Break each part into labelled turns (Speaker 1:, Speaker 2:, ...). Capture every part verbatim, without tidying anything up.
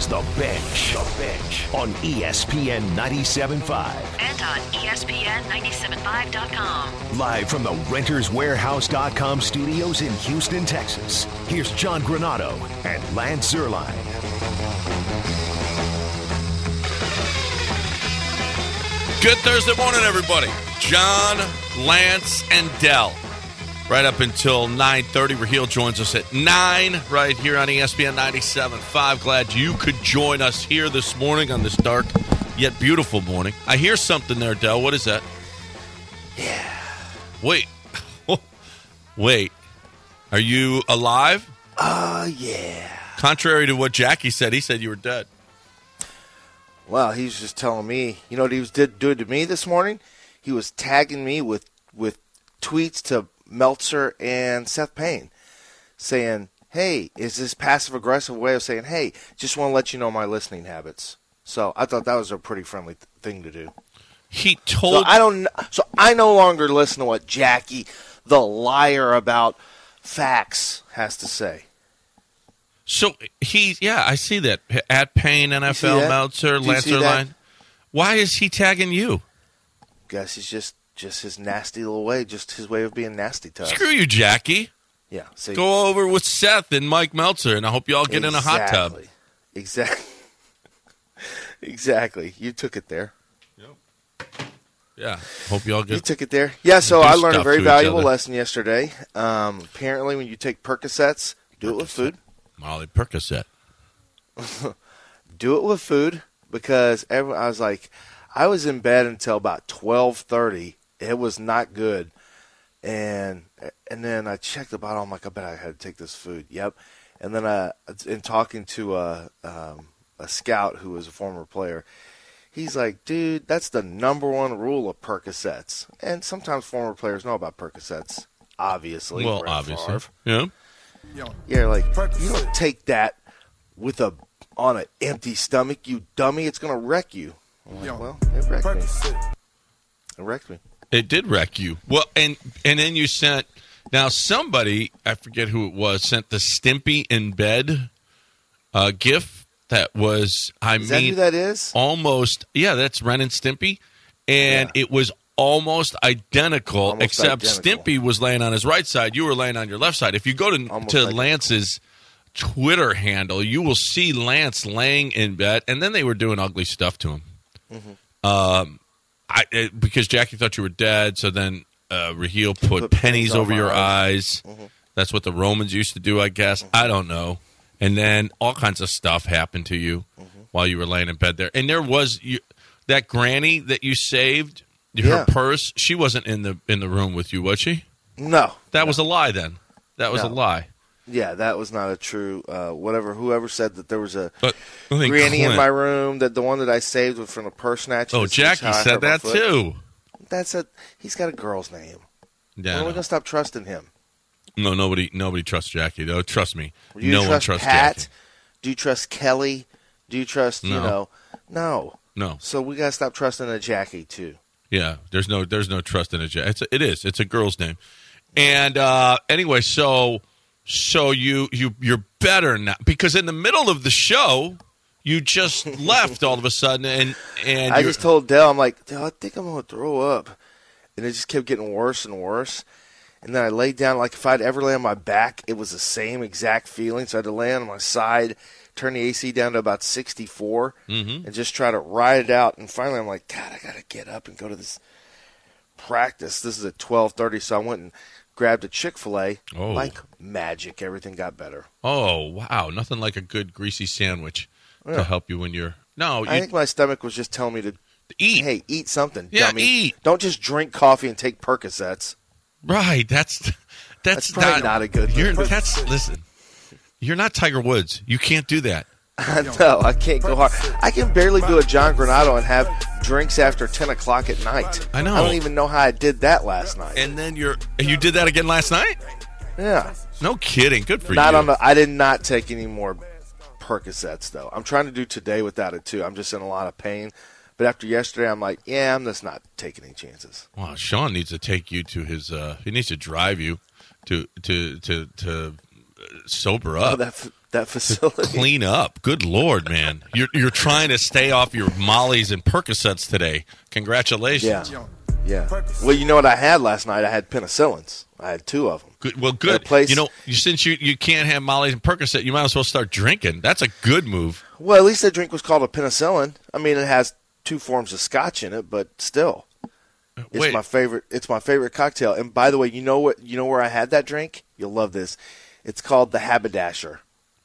Speaker 1: is The Bench. The Bench on E S P N ninety-seven point five.
Speaker 2: And on E S P N ninety-seven point five dot com.
Speaker 1: Live from the Renters Warehouse dot com studios in Houston, Texas. Here's John Granado and Lance Zierlein.
Speaker 3: Good Thursday morning, everybody. John, Lance, and Dell. Right up until nine thirty. Raheel joins us at nine right here on E S P N ninety-seven point five. Glad you could join us here this morning on this dark yet beautiful morning. I hear something there, Dell. What is that?
Speaker 4: Yeah.
Speaker 3: Wait. Wait. Are you alive?
Speaker 4: Uh, yeah.
Speaker 3: Contrary to what Jackie said, he said you were dead.
Speaker 4: Well, he was just telling me, you know what he was did doing to me this morning? He was tagging me with, with tweets to Meltzer and Seth Payne saying, hey, is this passive-aggressive way of saying, hey, just want to let you know my listening habits. So I thought that was a pretty friendly th- thing to do.
Speaker 3: He told...
Speaker 4: So I, don't, so I no longer listen to what Jackie, the liar about facts, has to say.
Speaker 3: So he, yeah, I see that. At Payne, N F L, Meltzer, Lancer line. Why is he tagging you?
Speaker 4: Guess he's just, just his nasty little way, just his way of being nasty to us.
Speaker 3: Screw you, Jackie.
Speaker 4: Yeah. See,
Speaker 3: go over with Seth and Mike Meltzer, and I hope you all get
Speaker 4: exactly.
Speaker 3: in a hot tub.
Speaker 4: Exactly. Exactly. You took it there.
Speaker 3: Yep. Yeah. Hope you all get.
Speaker 4: You took it there. Yeah. So I learned a very valuable
Speaker 3: other.
Speaker 4: lesson yesterday. Um, apparently, when you take Percocets, do Percocet. it with food.
Speaker 3: Molly Percocet.
Speaker 4: Do it with food because every, I was like, I was in bed until about twelve thirty. It was not good, and and then I checked the bottle. I'm like, I bet I had to take this food. Yep. And then I, in talking to a um, a scout who was a former player, he's like, dude, that's the number one rule of Percocets. And sometimes former players know about Percocets, obviously.
Speaker 3: Well,
Speaker 4: Brett
Speaker 3: obviously,
Speaker 4: Favre.
Speaker 3: yeah.
Speaker 4: Yeah, like you don't take that with a on an empty stomach, you dummy. It's gonna wreck you. I'm like, well, it wrecked me. It wrecked me.
Speaker 3: It did wreck you. Well, and and then you sent. Now somebody, I forget who it was, sent the Stimpy in bed uh, gif that was. I
Speaker 4: is
Speaker 3: mean,
Speaker 4: that who that is?
Speaker 3: Almost. Yeah, that's Ren and Stimpy, and
Speaker 4: yeah.
Speaker 3: it was almost identical,
Speaker 4: almost
Speaker 3: except
Speaker 4: identical.
Speaker 3: Stimpy was laying on his right side. You were laying on your left side. If you go to, to Lance's Twitter handle, you will see Lance laying in bed, and then they were doing ugly stuff to him. Mm-hmm. Um, I it, because Jackie thought you were dead, so then uh, Raheel put, put pennies over your eyes. eyes. Mm-hmm. That's what the Romans used to do, I guess. Mm-hmm. I don't know. And then all kinds of stuff happened to you mm-hmm. while you were laying in bed there. And there was you, that granny that you saved. Her
Speaker 4: yeah.
Speaker 3: purse, she wasn't in the in the room with you, was she?
Speaker 4: No.
Speaker 3: That
Speaker 4: no.
Speaker 3: was a lie then. That was
Speaker 4: no.
Speaker 3: a lie.
Speaker 4: Yeah, that was not a true, uh, whatever, whoever said that there was a
Speaker 3: but, granny
Speaker 4: Clint,
Speaker 3: in
Speaker 4: my room, that the one that I saved was from the purse snatch.
Speaker 3: Oh, Jackie said that too.
Speaker 4: That's a, he's got a girl's name.
Speaker 3: Yeah,
Speaker 4: when are we going to stop trusting him?
Speaker 3: No, nobody nobody trusts Jackie, though. Trust me.
Speaker 4: Do you
Speaker 3: no
Speaker 4: trust
Speaker 3: one trusts
Speaker 4: Pat?
Speaker 3: Jackie.
Speaker 4: Do you trust Kelly? Do you trust,
Speaker 3: no.
Speaker 4: you know? No.
Speaker 3: No.
Speaker 4: So we got to stop trusting a Jackie, too.
Speaker 3: Yeah, there's no there's no trust in a Jackie. It's a, it is. It's a girl's name. And uh, anyway, so so you you you're better now because in the middle of the show you just left all of a sudden and and
Speaker 4: I just told Dell, I'm like, Dell, I think I'm gonna throw up, and it just kept getting worse and worse. And then I laid down, like if I'd ever lay on my back, it was the same exact feeling. So I had to lay on my side, turn the A C down to about sixty-four,
Speaker 3: mm-hmm.
Speaker 4: and just try to ride it out. And finally, I'm like, God, I got to get up and go to this practice. This is at twelve thirty, so I went and grabbed a Chick-fil-A.
Speaker 3: Oh.
Speaker 4: Like magic, everything got better.
Speaker 3: Oh, wow. Nothing like a good greasy sandwich yeah. to help you when you're – no. You,
Speaker 4: I think my stomach was just telling me to –
Speaker 3: eat.
Speaker 4: Hey, eat something,
Speaker 3: yeah,
Speaker 4: dummy.
Speaker 3: eat.
Speaker 4: Don't just drink coffee and take Percocets.
Speaker 3: Right. That's that's,
Speaker 4: that's probably
Speaker 3: not,
Speaker 4: not a good
Speaker 3: you're, that's Listen, you're not Tiger Woods. You can't do that.
Speaker 4: No, I can't go hard. I can barely do a John Granado and have drinks after ten o'clock at night.
Speaker 3: I know.
Speaker 4: I don't even know how I did that last night.
Speaker 3: And then you're you did that again last night?
Speaker 4: Yeah.
Speaker 3: No kidding. Good for
Speaker 4: not
Speaker 3: you.
Speaker 4: On the, I did not take any more Percocets, though. I'm trying to do today without it, too. I'm just in a lot of pain. But after yesterday, I'm like, yeah, I'm just not taking any chances.
Speaker 3: Wow, Sean needs to take you to his uh, – he needs to drive you to to to, to sober up.
Speaker 4: Oh, that, that facility.
Speaker 3: Clean up. Good Lord, man. You're you're trying to stay off your Mollies and Percocets today. Congratulations.
Speaker 4: Yeah. Yeah. Well, you know what I had last night? I had penicillins. I had two of them.
Speaker 3: Good. Well, good. Place, you know, since you, you can't have Mollies and Percocet, you might as well start drinking. That's a good move.
Speaker 4: Well, at least that drink was called a penicillin. I mean, it has two forms of scotch in it, but still. It's
Speaker 3: Wait.
Speaker 4: my favorite. It's my favorite cocktail. And by the way, you know what? You know where I had that drink? You'll love this. It's called the Haberdasher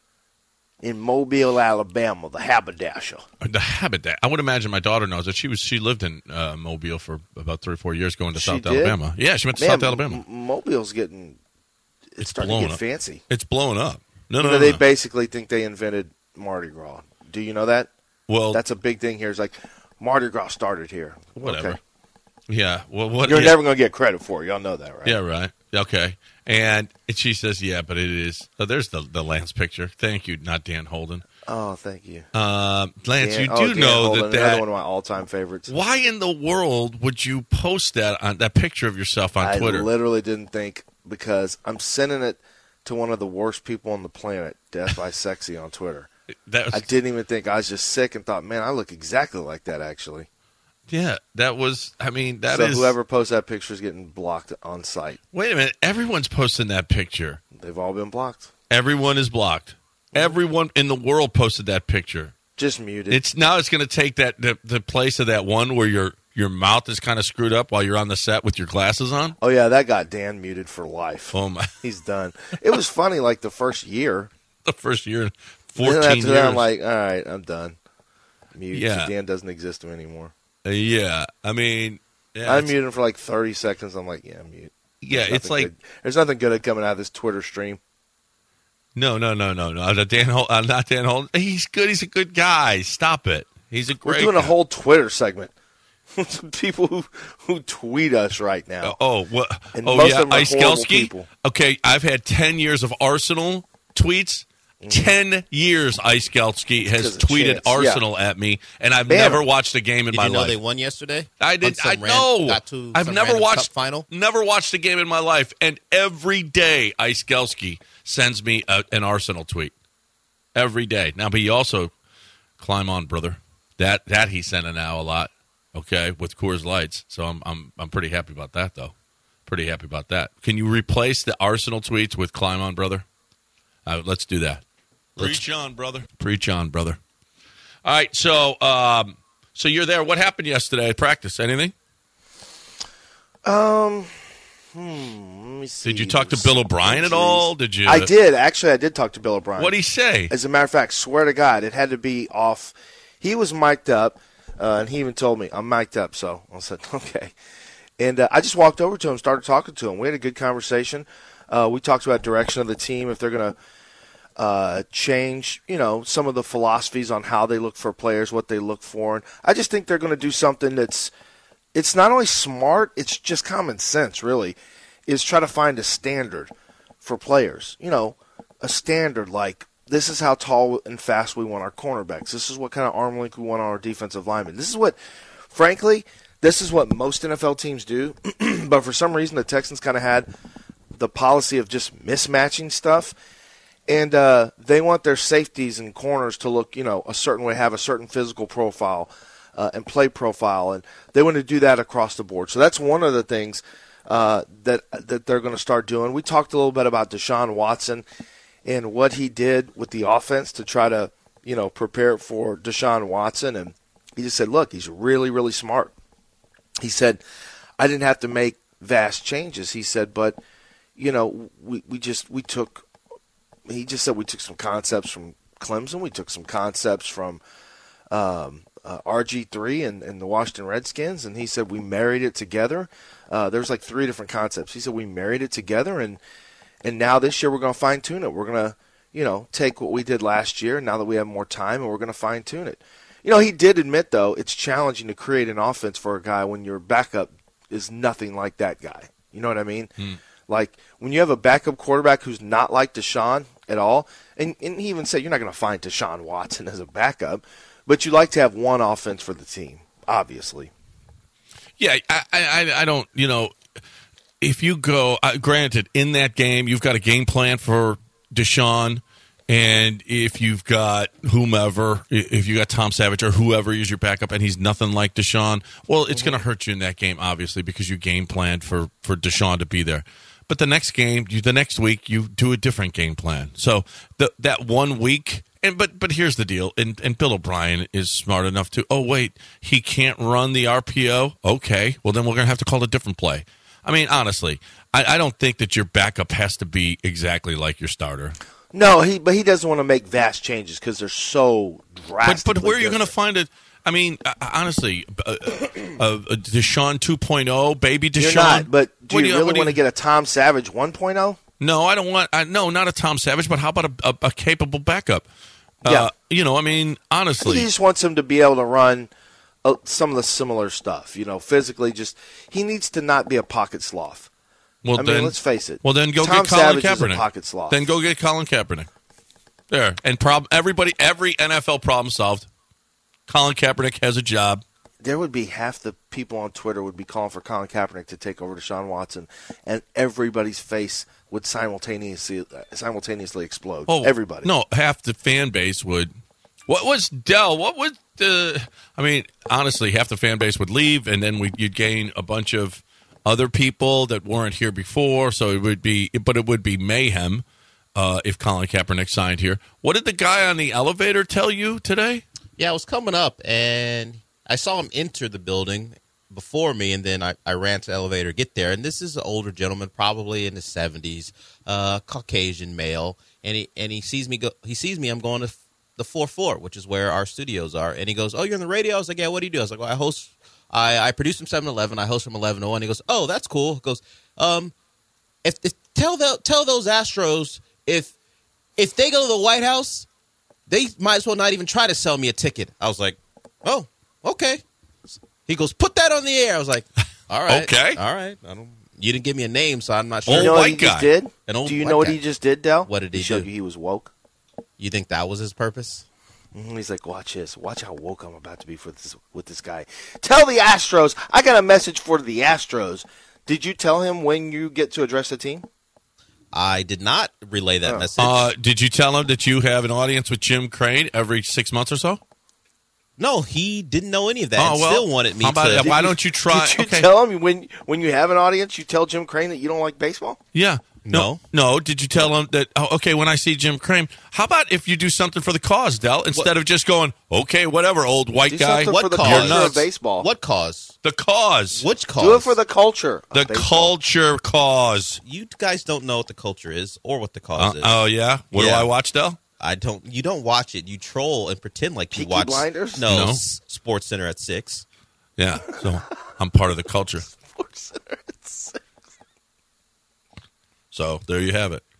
Speaker 4: in Mobile, Alabama. The Haberdasher.
Speaker 3: The Haberdasher. I would imagine my daughter knows it. She was. She lived in uh, Mobile for about three or four years, going to
Speaker 4: she
Speaker 3: South
Speaker 4: did?
Speaker 3: Alabama. Yeah, she went to
Speaker 4: Man,
Speaker 3: South Alabama.
Speaker 4: M- Mobile's getting. It's,
Speaker 3: It's
Speaker 4: starting
Speaker 3: blowing
Speaker 4: to get
Speaker 3: up.
Speaker 4: fancy.
Speaker 3: It's blowing up. No,
Speaker 4: You
Speaker 3: no,
Speaker 4: know,
Speaker 3: no.
Speaker 4: they
Speaker 3: no.
Speaker 4: basically think they invented Mardi Gras. Do you know that?
Speaker 3: Well,
Speaker 4: That's a big thing here. It's like Mardi Gras started here.
Speaker 3: whatever.
Speaker 4: Okay.
Speaker 3: Yeah. Well, what?
Speaker 4: You're
Speaker 3: yeah.
Speaker 4: never going to get credit for it. Y'all know that, right?
Speaker 3: Yeah, right. Okay. And she says, yeah, but it is. Oh, there's the, the Lance picture. Thank you, not Dan Holden.
Speaker 4: Oh, thank you.
Speaker 3: Uh, Lance,
Speaker 4: Dan-
Speaker 3: you
Speaker 4: oh,
Speaker 3: do
Speaker 4: Dan
Speaker 3: know
Speaker 4: Holden,
Speaker 3: that
Speaker 4: another
Speaker 3: that.
Speaker 4: one of my all-time favorites.
Speaker 3: Why in the world would you post that on that picture of yourself on
Speaker 4: I
Speaker 3: Twitter?
Speaker 4: literally didn't think because I'm sending it to one of the worst people on the planet, Death by Sexy on Twitter.
Speaker 3: That was,
Speaker 4: I didn't even think. I was just sick and thought, man, I look exactly like that actually.
Speaker 3: yeah, that was. I mean, that
Speaker 4: so
Speaker 3: is.
Speaker 4: whoever posts that picture is getting blocked on site.
Speaker 3: Wait a minute. Everyone's posting that picture.
Speaker 4: They've all been blocked.
Speaker 3: Everyone is blocked. Everyone in the world posted that picture.
Speaker 4: Just muted.
Speaker 3: It's now it's going to take that the, the place of that one where your your mouth is kind of screwed up while you're on the set with your glasses on.
Speaker 4: Oh yeah, that got Dan muted for life.
Speaker 3: Oh my!
Speaker 4: He's done. It was funny, like the first year.
Speaker 3: The first year, in
Speaker 4: And
Speaker 3: fourteen
Speaker 4: then after
Speaker 3: years.
Speaker 4: that, I'm like, all right, I'm done. Mute.
Speaker 3: Yeah.
Speaker 4: Dan doesn't exist to me anymore.
Speaker 3: Uh, yeah, I mean, yeah,
Speaker 4: I
Speaker 3: it's-
Speaker 4: muted him for like thirty seconds. I'm like, yeah, I'm mute.
Speaker 3: yeah,
Speaker 4: There's
Speaker 3: it's
Speaker 4: nothing
Speaker 3: like
Speaker 4: good. There's nothing good coming out of this Twitter stream.
Speaker 3: no, no, no, no, no. Uh, Dan, Hol- uh, not Dan Holden. He's good. He's a good guy. Stop it. He's a
Speaker 4: We're
Speaker 3: great.
Speaker 4: doing a
Speaker 3: guy.
Speaker 4: whole Twitter segment. People who who tweet us right now.
Speaker 3: Uh, oh, what?
Speaker 4: And
Speaker 3: Oh,
Speaker 4: most
Speaker 3: yeah,
Speaker 4: of them are
Speaker 3: Ice
Speaker 4: horrible
Speaker 3: Kelsky.
Speaker 4: people.
Speaker 3: Okay, I've had ten years of Arsenal tweets. Ten years, Ice Kelsky has
Speaker 4: Because of
Speaker 3: tweeted
Speaker 4: chance, yeah.
Speaker 3: Arsenal at me, and I've
Speaker 4: Bam.
Speaker 3: never watched a game in
Speaker 5: Did
Speaker 3: my
Speaker 5: you know
Speaker 3: life.
Speaker 5: they won yesterday?
Speaker 3: I
Speaker 5: On
Speaker 3: did.
Speaker 5: some
Speaker 3: I
Speaker 5: ran-
Speaker 3: know.
Speaker 5: Got to
Speaker 3: I've
Speaker 5: some
Speaker 3: never
Speaker 5: random
Speaker 3: watched
Speaker 5: cup final.
Speaker 3: Never watched a game in my life, and every day Ice Kelsky sends me a, an Arsenal tweet. Every day. Now, but he also climb on, brother. That that he's sending now a lot. Okay, with Coors Lights. So I'm I'm I'm pretty happy about that, though. Pretty happy about that. Can you replace the Arsenal tweets with climb on, brother? Uh, let's do that. Preach on, brother. Preach on, brother. All right, so um, so you're there. What happened yesterday at practice? Anything?
Speaker 4: Um, hmm, let me see.
Speaker 3: Did you talk to Bill O'Brien at all? Did you?
Speaker 4: I did. Actually, I did talk to Bill O'Brien.
Speaker 3: What'd he say?
Speaker 4: As a matter of fact, swear to God, it had to be off. He was mic'd up, uh, and he even told me, I'm mic'd up. So I said, okay. And uh, I just walked over to him, started talking to him. We had a good conversation. Uh, we talked about direction of the team, if they're going to uh, change, you know, some of the philosophies on how they look for players, what they look for. And I just think they're going to do something that's, it's not only smart, it's just common sense, really, is try to find a standard for players. You know, a standard like, this is how tall and fast we want our cornerbacks. This is what kind of arm length we want on our defensive linemen. This is what, frankly, this is what most N F L teams do. But for some reason, the Texans kind of had the policy of just mismatching stuff. And uh, they want their safeties and corners to look, you know, a certain way, have a certain physical profile uh, and play profile. And they want to do that across the board. So that's one of the things uh, that that they're going to start doing. We talked a little bit about Deshaun Watson and what he did with the offense to try to, you know, prepare for Deshaun Watson. And he just said, look, he's really, really smart. He said, I didn't have to make vast changes. He said, but, you know, we, we just, we took, he just said we took some concepts from Clemson. We took some concepts from um, uh, R G three and, and the Washington Redskins. And he said we married it together. Uh, there's like three different concepts. He said we married it together, and and now this year we're going to fine-tune it. We're going to, you know, take what we did last year now that we have more time, and we're going to fine-tune it. You know, he did admit, though, it's challenging to create an offense for a guy when your backup is nothing like that guy. You know what I mean? Hmm. Like, when you have a backup quarterback who's not like Deshaun at all, and, and he even said you're not going to find Deshaun Watson as a backup, but you like to have one offense for the team, obviously.
Speaker 3: Yeah, I, I, I don't, you know, if you go, uh, granted, in that game, you've got a game plan for Deshaun, And if you've got whomever, if you got Tom Savage or whoever is your backup and he's nothing like Deshaun, well, it's mm-hmm. going to hurt you in that game, obviously, because you game planned for, for Deshaun to be there. But the next game, you, the next week, you do a different game plan. So the, that one week, and but but here's the deal, and, and Bill O'Brien is smart enough to, oh, wait, he can't run the R P O? Okay, well, then we're going to have to call a different play. I mean, honestly, I, I don't think that your backup has to be exactly like your starter.
Speaker 4: No, he but he doesn't want to make vast changes because they're so drastic.
Speaker 3: But, but where are you going to find it? I mean, uh, honestly, uh, uh, Deshaun two point oh, baby Deshaun.
Speaker 4: You're not, but do you,
Speaker 3: you
Speaker 4: really
Speaker 3: want
Speaker 4: you... to get a Tom Savage one point oh?
Speaker 3: No, I don't want I, – no, not a Tom Savage, but how about a, a, a capable backup?
Speaker 4: Yeah.
Speaker 3: Uh, you know, I mean, honestly.
Speaker 4: He just wants him to be able to run uh, some of the similar stuff, you know, physically just – he needs to not be a pocket sloth.
Speaker 3: Well,
Speaker 4: I
Speaker 3: then,
Speaker 4: mean, let's face it.
Speaker 3: Well, then go
Speaker 4: Tom
Speaker 3: get Colin
Speaker 4: Savage
Speaker 3: Kaepernick.
Speaker 4: Is a pocket sloth.
Speaker 3: Then go get Colin Kaepernick. There. And prob- everybody, every N F L problem solved. Colin Kaepernick has a job.
Speaker 4: There would be half the people on Twitter would be calling for Colin Kaepernick to take over Deshaun Watson, and everybody's face would simultaneously simultaneously explode.
Speaker 3: Oh,
Speaker 4: everybody.
Speaker 3: No, half the fan base would. What was Dell? What would the? I mean, honestly, half the fan base would leave, and then we you'd gain a bunch of other people that weren't here before. So it would be, but it would be mayhem uh, if Colin Kaepernick signed here. What did the guy on the elevator tell you today?
Speaker 5: Yeah, I was coming up, and I saw him enter the building before me, and then I, I ran to the elevator, get there. And this is an older gentleman, probably in his seventies, uh, Caucasian male, and he and he sees me go. He sees me. I'm going to the fourth floor, which is where our studios are. And he goes, "Oh, you're on the radio?" I was like, "Yeah, what do you do?" I was like, "Well, I host. I, I produce from seven eleven. I host from eleven oh one." He goes, "Oh, that's cool." He goes, um, if, if tell the, tell those Astros if if they go to the White House, they might as well not even try to sell me a ticket. I was like, "Oh, okay." He goes, "Put that on the air." I was like, "All right,
Speaker 3: okay,
Speaker 5: all right." I don't. You didn't give me a name, so I'm not sure.
Speaker 3: Old
Speaker 4: you know
Speaker 3: white
Speaker 4: what he
Speaker 3: guy.
Speaker 4: just did?
Speaker 5: An old
Speaker 4: do you
Speaker 5: white
Speaker 4: know what
Speaker 5: guy.
Speaker 4: he just did, Del?
Speaker 5: What did he,
Speaker 4: he showed
Speaker 5: do?
Speaker 4: you he was woke.
Speaker 5: You think that was his purpose?
Speaker 4: Mm-hmm. He's like, watch this. Watch how woke I'm about to be for this with this guy. Tell the Astros. I got a message for the Astros. Did you tell him when you get to address the team?
Speaker 5: I did not relay that
Speaker 4: oh.
Speaker 5: message.
Speaker 3: Uh, did you tell him that you have an audience with Jim Crane every six months or so?
Speaker 5: No, he didn't know any of that.
Speaker 3: Oh,
Speaker 5: and
Speaker 3: well,
Speaker 5: still wanted me
Speaker 3: how about
Speaker 5: to.
Speaker 3: it? Why don't you try?
Speaker 4: Did you
Speaker 3: okay.
Speaker 4: tell him when when you have an audience, you tell Jim Crane that you don't like baseball?
Speaker 3: Yeah.
Speaker 5: No.
Speaker 3: no. No. Did you tell him that, oh, okay, when I see Jim Crane, how about if you do something for the cause, Del, instead
Speaker 5: What?
Speaker 3: of just going, okay, whatever, old white
Speaker 4: Do
Speaker 3: guy.
Speaker 4: something
Speaker 5: What
Speaker 4: for the
Speaker 5: cause?
Speaker 4: culture
Speaker 3: You're
Speaker 4: of baseball.
Speaker 5: What cause?
Speaker 3: The cause.
Speaker 5: Which cause?
Speaker 4: Do it for the culture of
Speaker 3: The
Speaker 4: baseball.
Speaker 3: culture cause.
Speaker 5: You guys don't know what the culture is or what the cause
Speaker 3: Uh,
Speaker 5: is.
Speaker 3: oh, yeah? What do
Speaker 5: Yeah.
Speaker 3: I watch, Del?
Speaker 5: I don't. You don't watch it. You troll and pretend like you
Speaker 4: Peaky
Speaker 5: watch.
Speaker 4: Blinders?
Speaker 5: No,
Speaker 3: No.
Speaker 5: S- Sports Center at six.
Speaker 3: Yeah. So I'm part of the culture. So there you have it.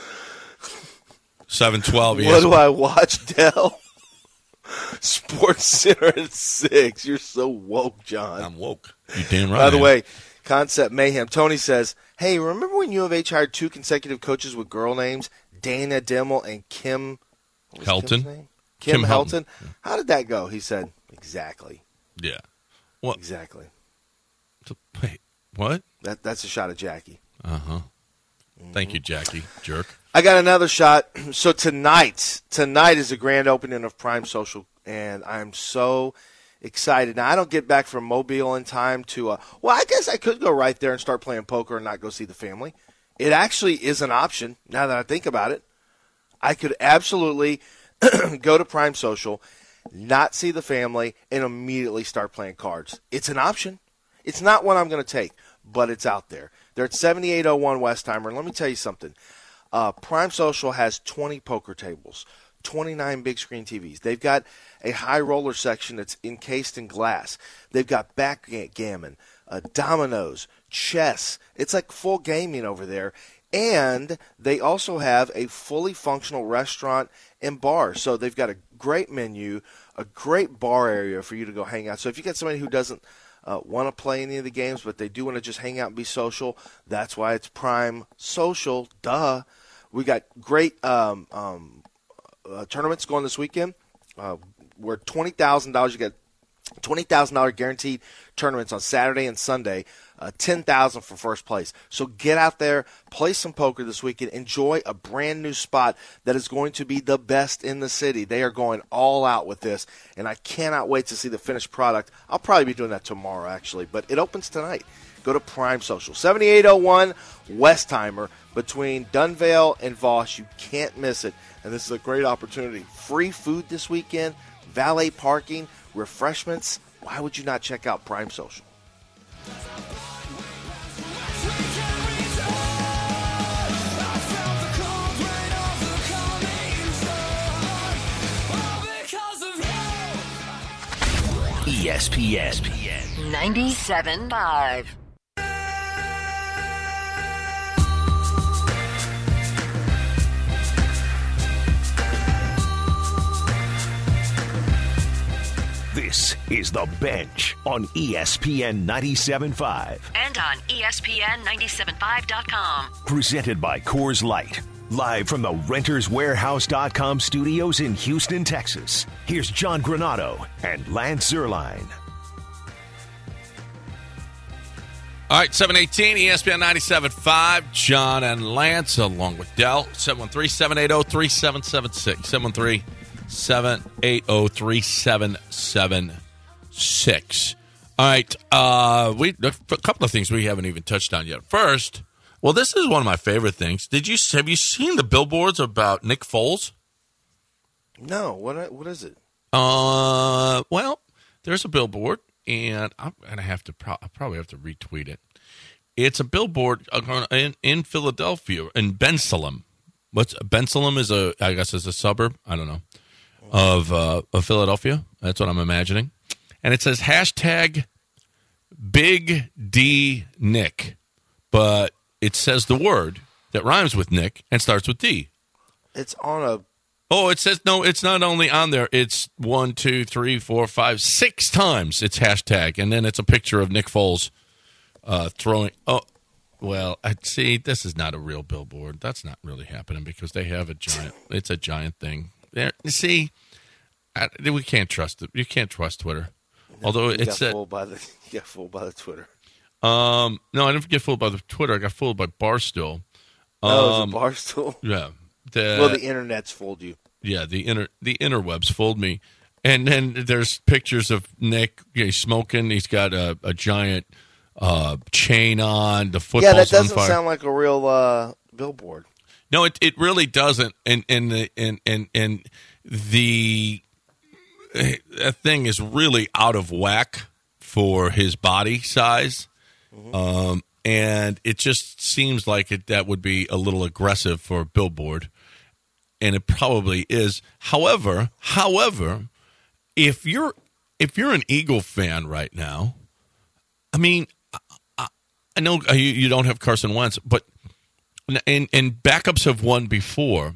Speaker 3: seven twelve.
Speaker 4: What do I watch, Del? Sports Center at six. You're so woke, John.
Speaker 3: I'm woke. You damn right.
Speaker 4: By the
Speaker 3: I am.
Speaker 4: way, Concept Mayhem. Tony says, hey, remember when U of H hired two consecutive coaches with girl names, Dana Dimmel and Kim what was
Speaker 3: Helton?
Speaker 4: Kim's name? Kim,
Speaker 3: Kim
Speaker 4: Helton.
Speaker 3: Helton.
Speaker 4: How did that go? He said, exactly.
Speaker 3: Yeah. What?
Speaker 4: Exactly.
Speaker 3: Wait, what?
Speaker 4: That That's a shot at Jackie.
Speaker 3: Uh huh. Thank you, Jackie. Jerk.
Speaker 4: I got another shot. So tonight, tonight is the grand opening of Prime Social, and I'm so excited. Now, I don't get back from Mobile in time to, uh, well, I guess I could go right there and start playing poker and not go see the family. It actually is an option, now that I think about it. I could absolutely go to Prime Social, not see the family, and immediately start playing cards. It's an option. It's not one I'm going to take, but it's out there. They're at seventy-eight oh one Westheimer, and let me tell you something. Uh, Prime Social has twenty poker tables, twenty-nine big screen T Vs. They've got a high roller section that's encased in glass. They've got backgammon, uh, dominoes, chess. It's like full gaming over there. And they also have a fully functional restaurant and bar. So they've got a great menu, a great bar area for you to go hang out. So if you got somebody who doesn't uh, want to play any of the games, but they do want to just hang out and be social, that's why it's Prime Social. Duh. We got great um, um, uh, tournaments going this weekend. Uh, where twenty thousand dollars, you get twenty thousand dollars guaranteed tournaments on Saturday and Sunday, uh, ten thousand dollars for first place. So get out there, play some poker this weekend, enjoy a brand new spot that is going to be the best in the city. They are going all out with this, and I cannot wait to see the finished product. I'll probably be doing that tomorrow, actually, but it opens tonight. Go to Prime Social, seventy-eight oh one Westheimer between Dunvale and Voss. You can't miss it, and this is a great opportunity. Free food this weekend, valet parking, refreshments. Why would you not check out Prime Social?
Speaker 1: E S P N
Speaker 2: ninety-seven point five.
Speaker 1: This is The Bench on E S P N ninety-seven point five.
Speaker 2: And on E S P N ninety-seven point five dot com.
Speaker 1: Presented by Coors Light. Live from the Renters Warehouse dot com studios in Houston, Texas. Here's John Granado and Lance Zierlein.
Speaker 3: All right, seven eighteen, E S P N ninety-seven point five. John and Lance, along with Dell. seven one three, seven eight zero, three seven seven six. seven one three, seven eight zero, three seven seven six. All right, uh, we a couple of things we haven't even touched on yet. First, well, this is one of my favorite things. Did you have you seen the billboards about Nick Foles?
Speaker 4: No, what what is it?
Speaker 3: Uh, well, there's a billboard, and I'm gonna have to pro- I probably have to retweet it. It's a billboard in, in Philadelphia, in Bensalem. What's Bensalem is a I guess is a suburb. I don't know of uh, of Philadelphia. That's what I'm imagining. And it says hashtag Big D Nick, but it says the word that rhymes with Nick and starts with D.
Speaker 4: It's on a.
Speaker 3: Oh, it says no. It's not only on there. It's one, two, three, four, five, six times. It's hashtag, and then it's a picture of Nick Foles uh, throwing. Oh, well, I see. This is not a real billboard. That's not really happening because they have a giant. It's a giant thing. There, you see, I, we can't trust it. You can't trust Twitter.
Speaker 4: No,
Speaker 3: Although
Speaker 4: you
Speaker 3: it
Speaker 4: got
Speaker 3: said,
Speaker 4: fooled by the you got fooled by the Twitter.
Speaker 3: Um, no, I didn't get fooled by the Twitter. I got fooled by Barstool. Um,
Speaker 4: oh, it was a Barstool.
Speaker 3: Yeah. The,
Speaker 4: well, the internet's fooled you.
Speaker 3: Yeah, the inter the interwebs fooled me. And then there's pictures of Nick. You know, he's smoking. He's got a, a giant uh, chain on. The football's
Speaker 4: yeah, that doesn't
Speaker 3: on fire.
Speaker 4: sound like a real uh, billboard.
Speaker 3: No, it it really doesn't. And and the and and and the that thing is really out of whack for his body size. Mm-hmm. Um, and it just seems like it that would be a little aggressive for a billboard. And it probably is. However, however, if you're if you're an Eagle fan right now, I mean, I, I know you, you don't have Carson Wentz, but and and backups have won before.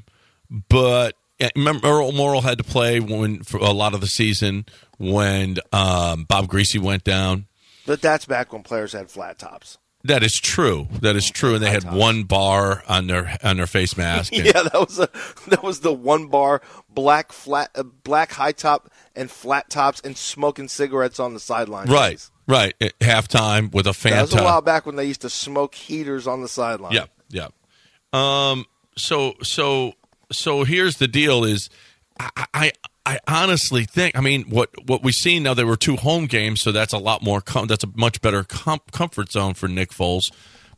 Speaker 3: But remember, Earl Morrall had to play when for a lot of the season when um, Bob Greasy went down.
Speaker 4: But that's back when players had flat tops.
Speaker 3: That is true. That is true, and they had one bar on their on their face mask. And,
Speaker 4: yeah, that was a that was the one bar black flat uh, black high top and flat tops and smoking cigarettes on the sidelines.
Speaker 3: Right, right. At halftime with a Fanta.
Speaker 4: That was a while back when they used to smoke heaters on the sideline.
Speaker 3: Yeah, yeah. Um. So so so here's the deal: is I I, I honestly think I mean what what we've seen now. There were two home games, so that's a lot more. Com- that's a much better com- comfort zone for Nick Foles.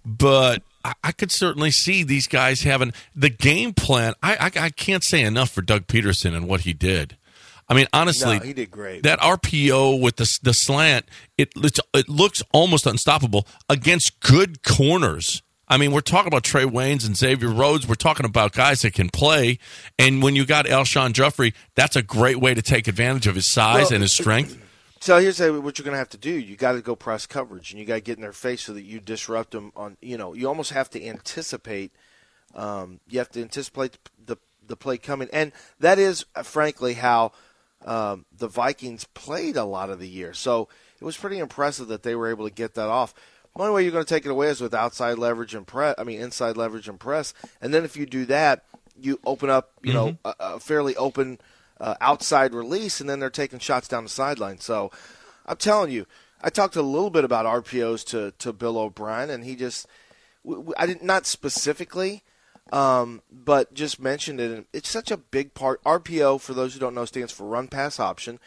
Speaker 3: But I, I could certainly see these guys having the game plan. I, I I can't say enough for Doug Peterson and what he did. I mean, honestly,
Speaker 4: no, he did great.
Speaker 3: That R P O with the the slant, it it looks almost unstoppable against good corners. I mean, we're talking about Trey Waynes and Xavier Rhodes. We're talking about guys that can play. And when you got Alshon Jeffrey, that's a great way to take advantage of his size well, and his strength.
Speaker 4: So here's what you're going to have to do. You got to go press coverage, and you got to get in their face so that you disrupt them. On you know, you almost have to anticipate. Um, you have to anticipate the the play coming, and that is, uh, frankly, how um, the Vikings played a lot of the year. So it was pretty impressive that they were able to get that off. The only way you're going to take it away is with outside leverage and press. I mean, inside leverage and press. And then if you do that, you open up, you mm-hmm. know, a, a fairly open uh, outside release, and then they're taking shots down the sideline. So I'm telling you, I talked a little bit about R P Os to, to Bill O'Brien, and he just – I did not specifically, um, but just mentioned it. It's such a big part. R P O, for those who don't know, stands for run pass option.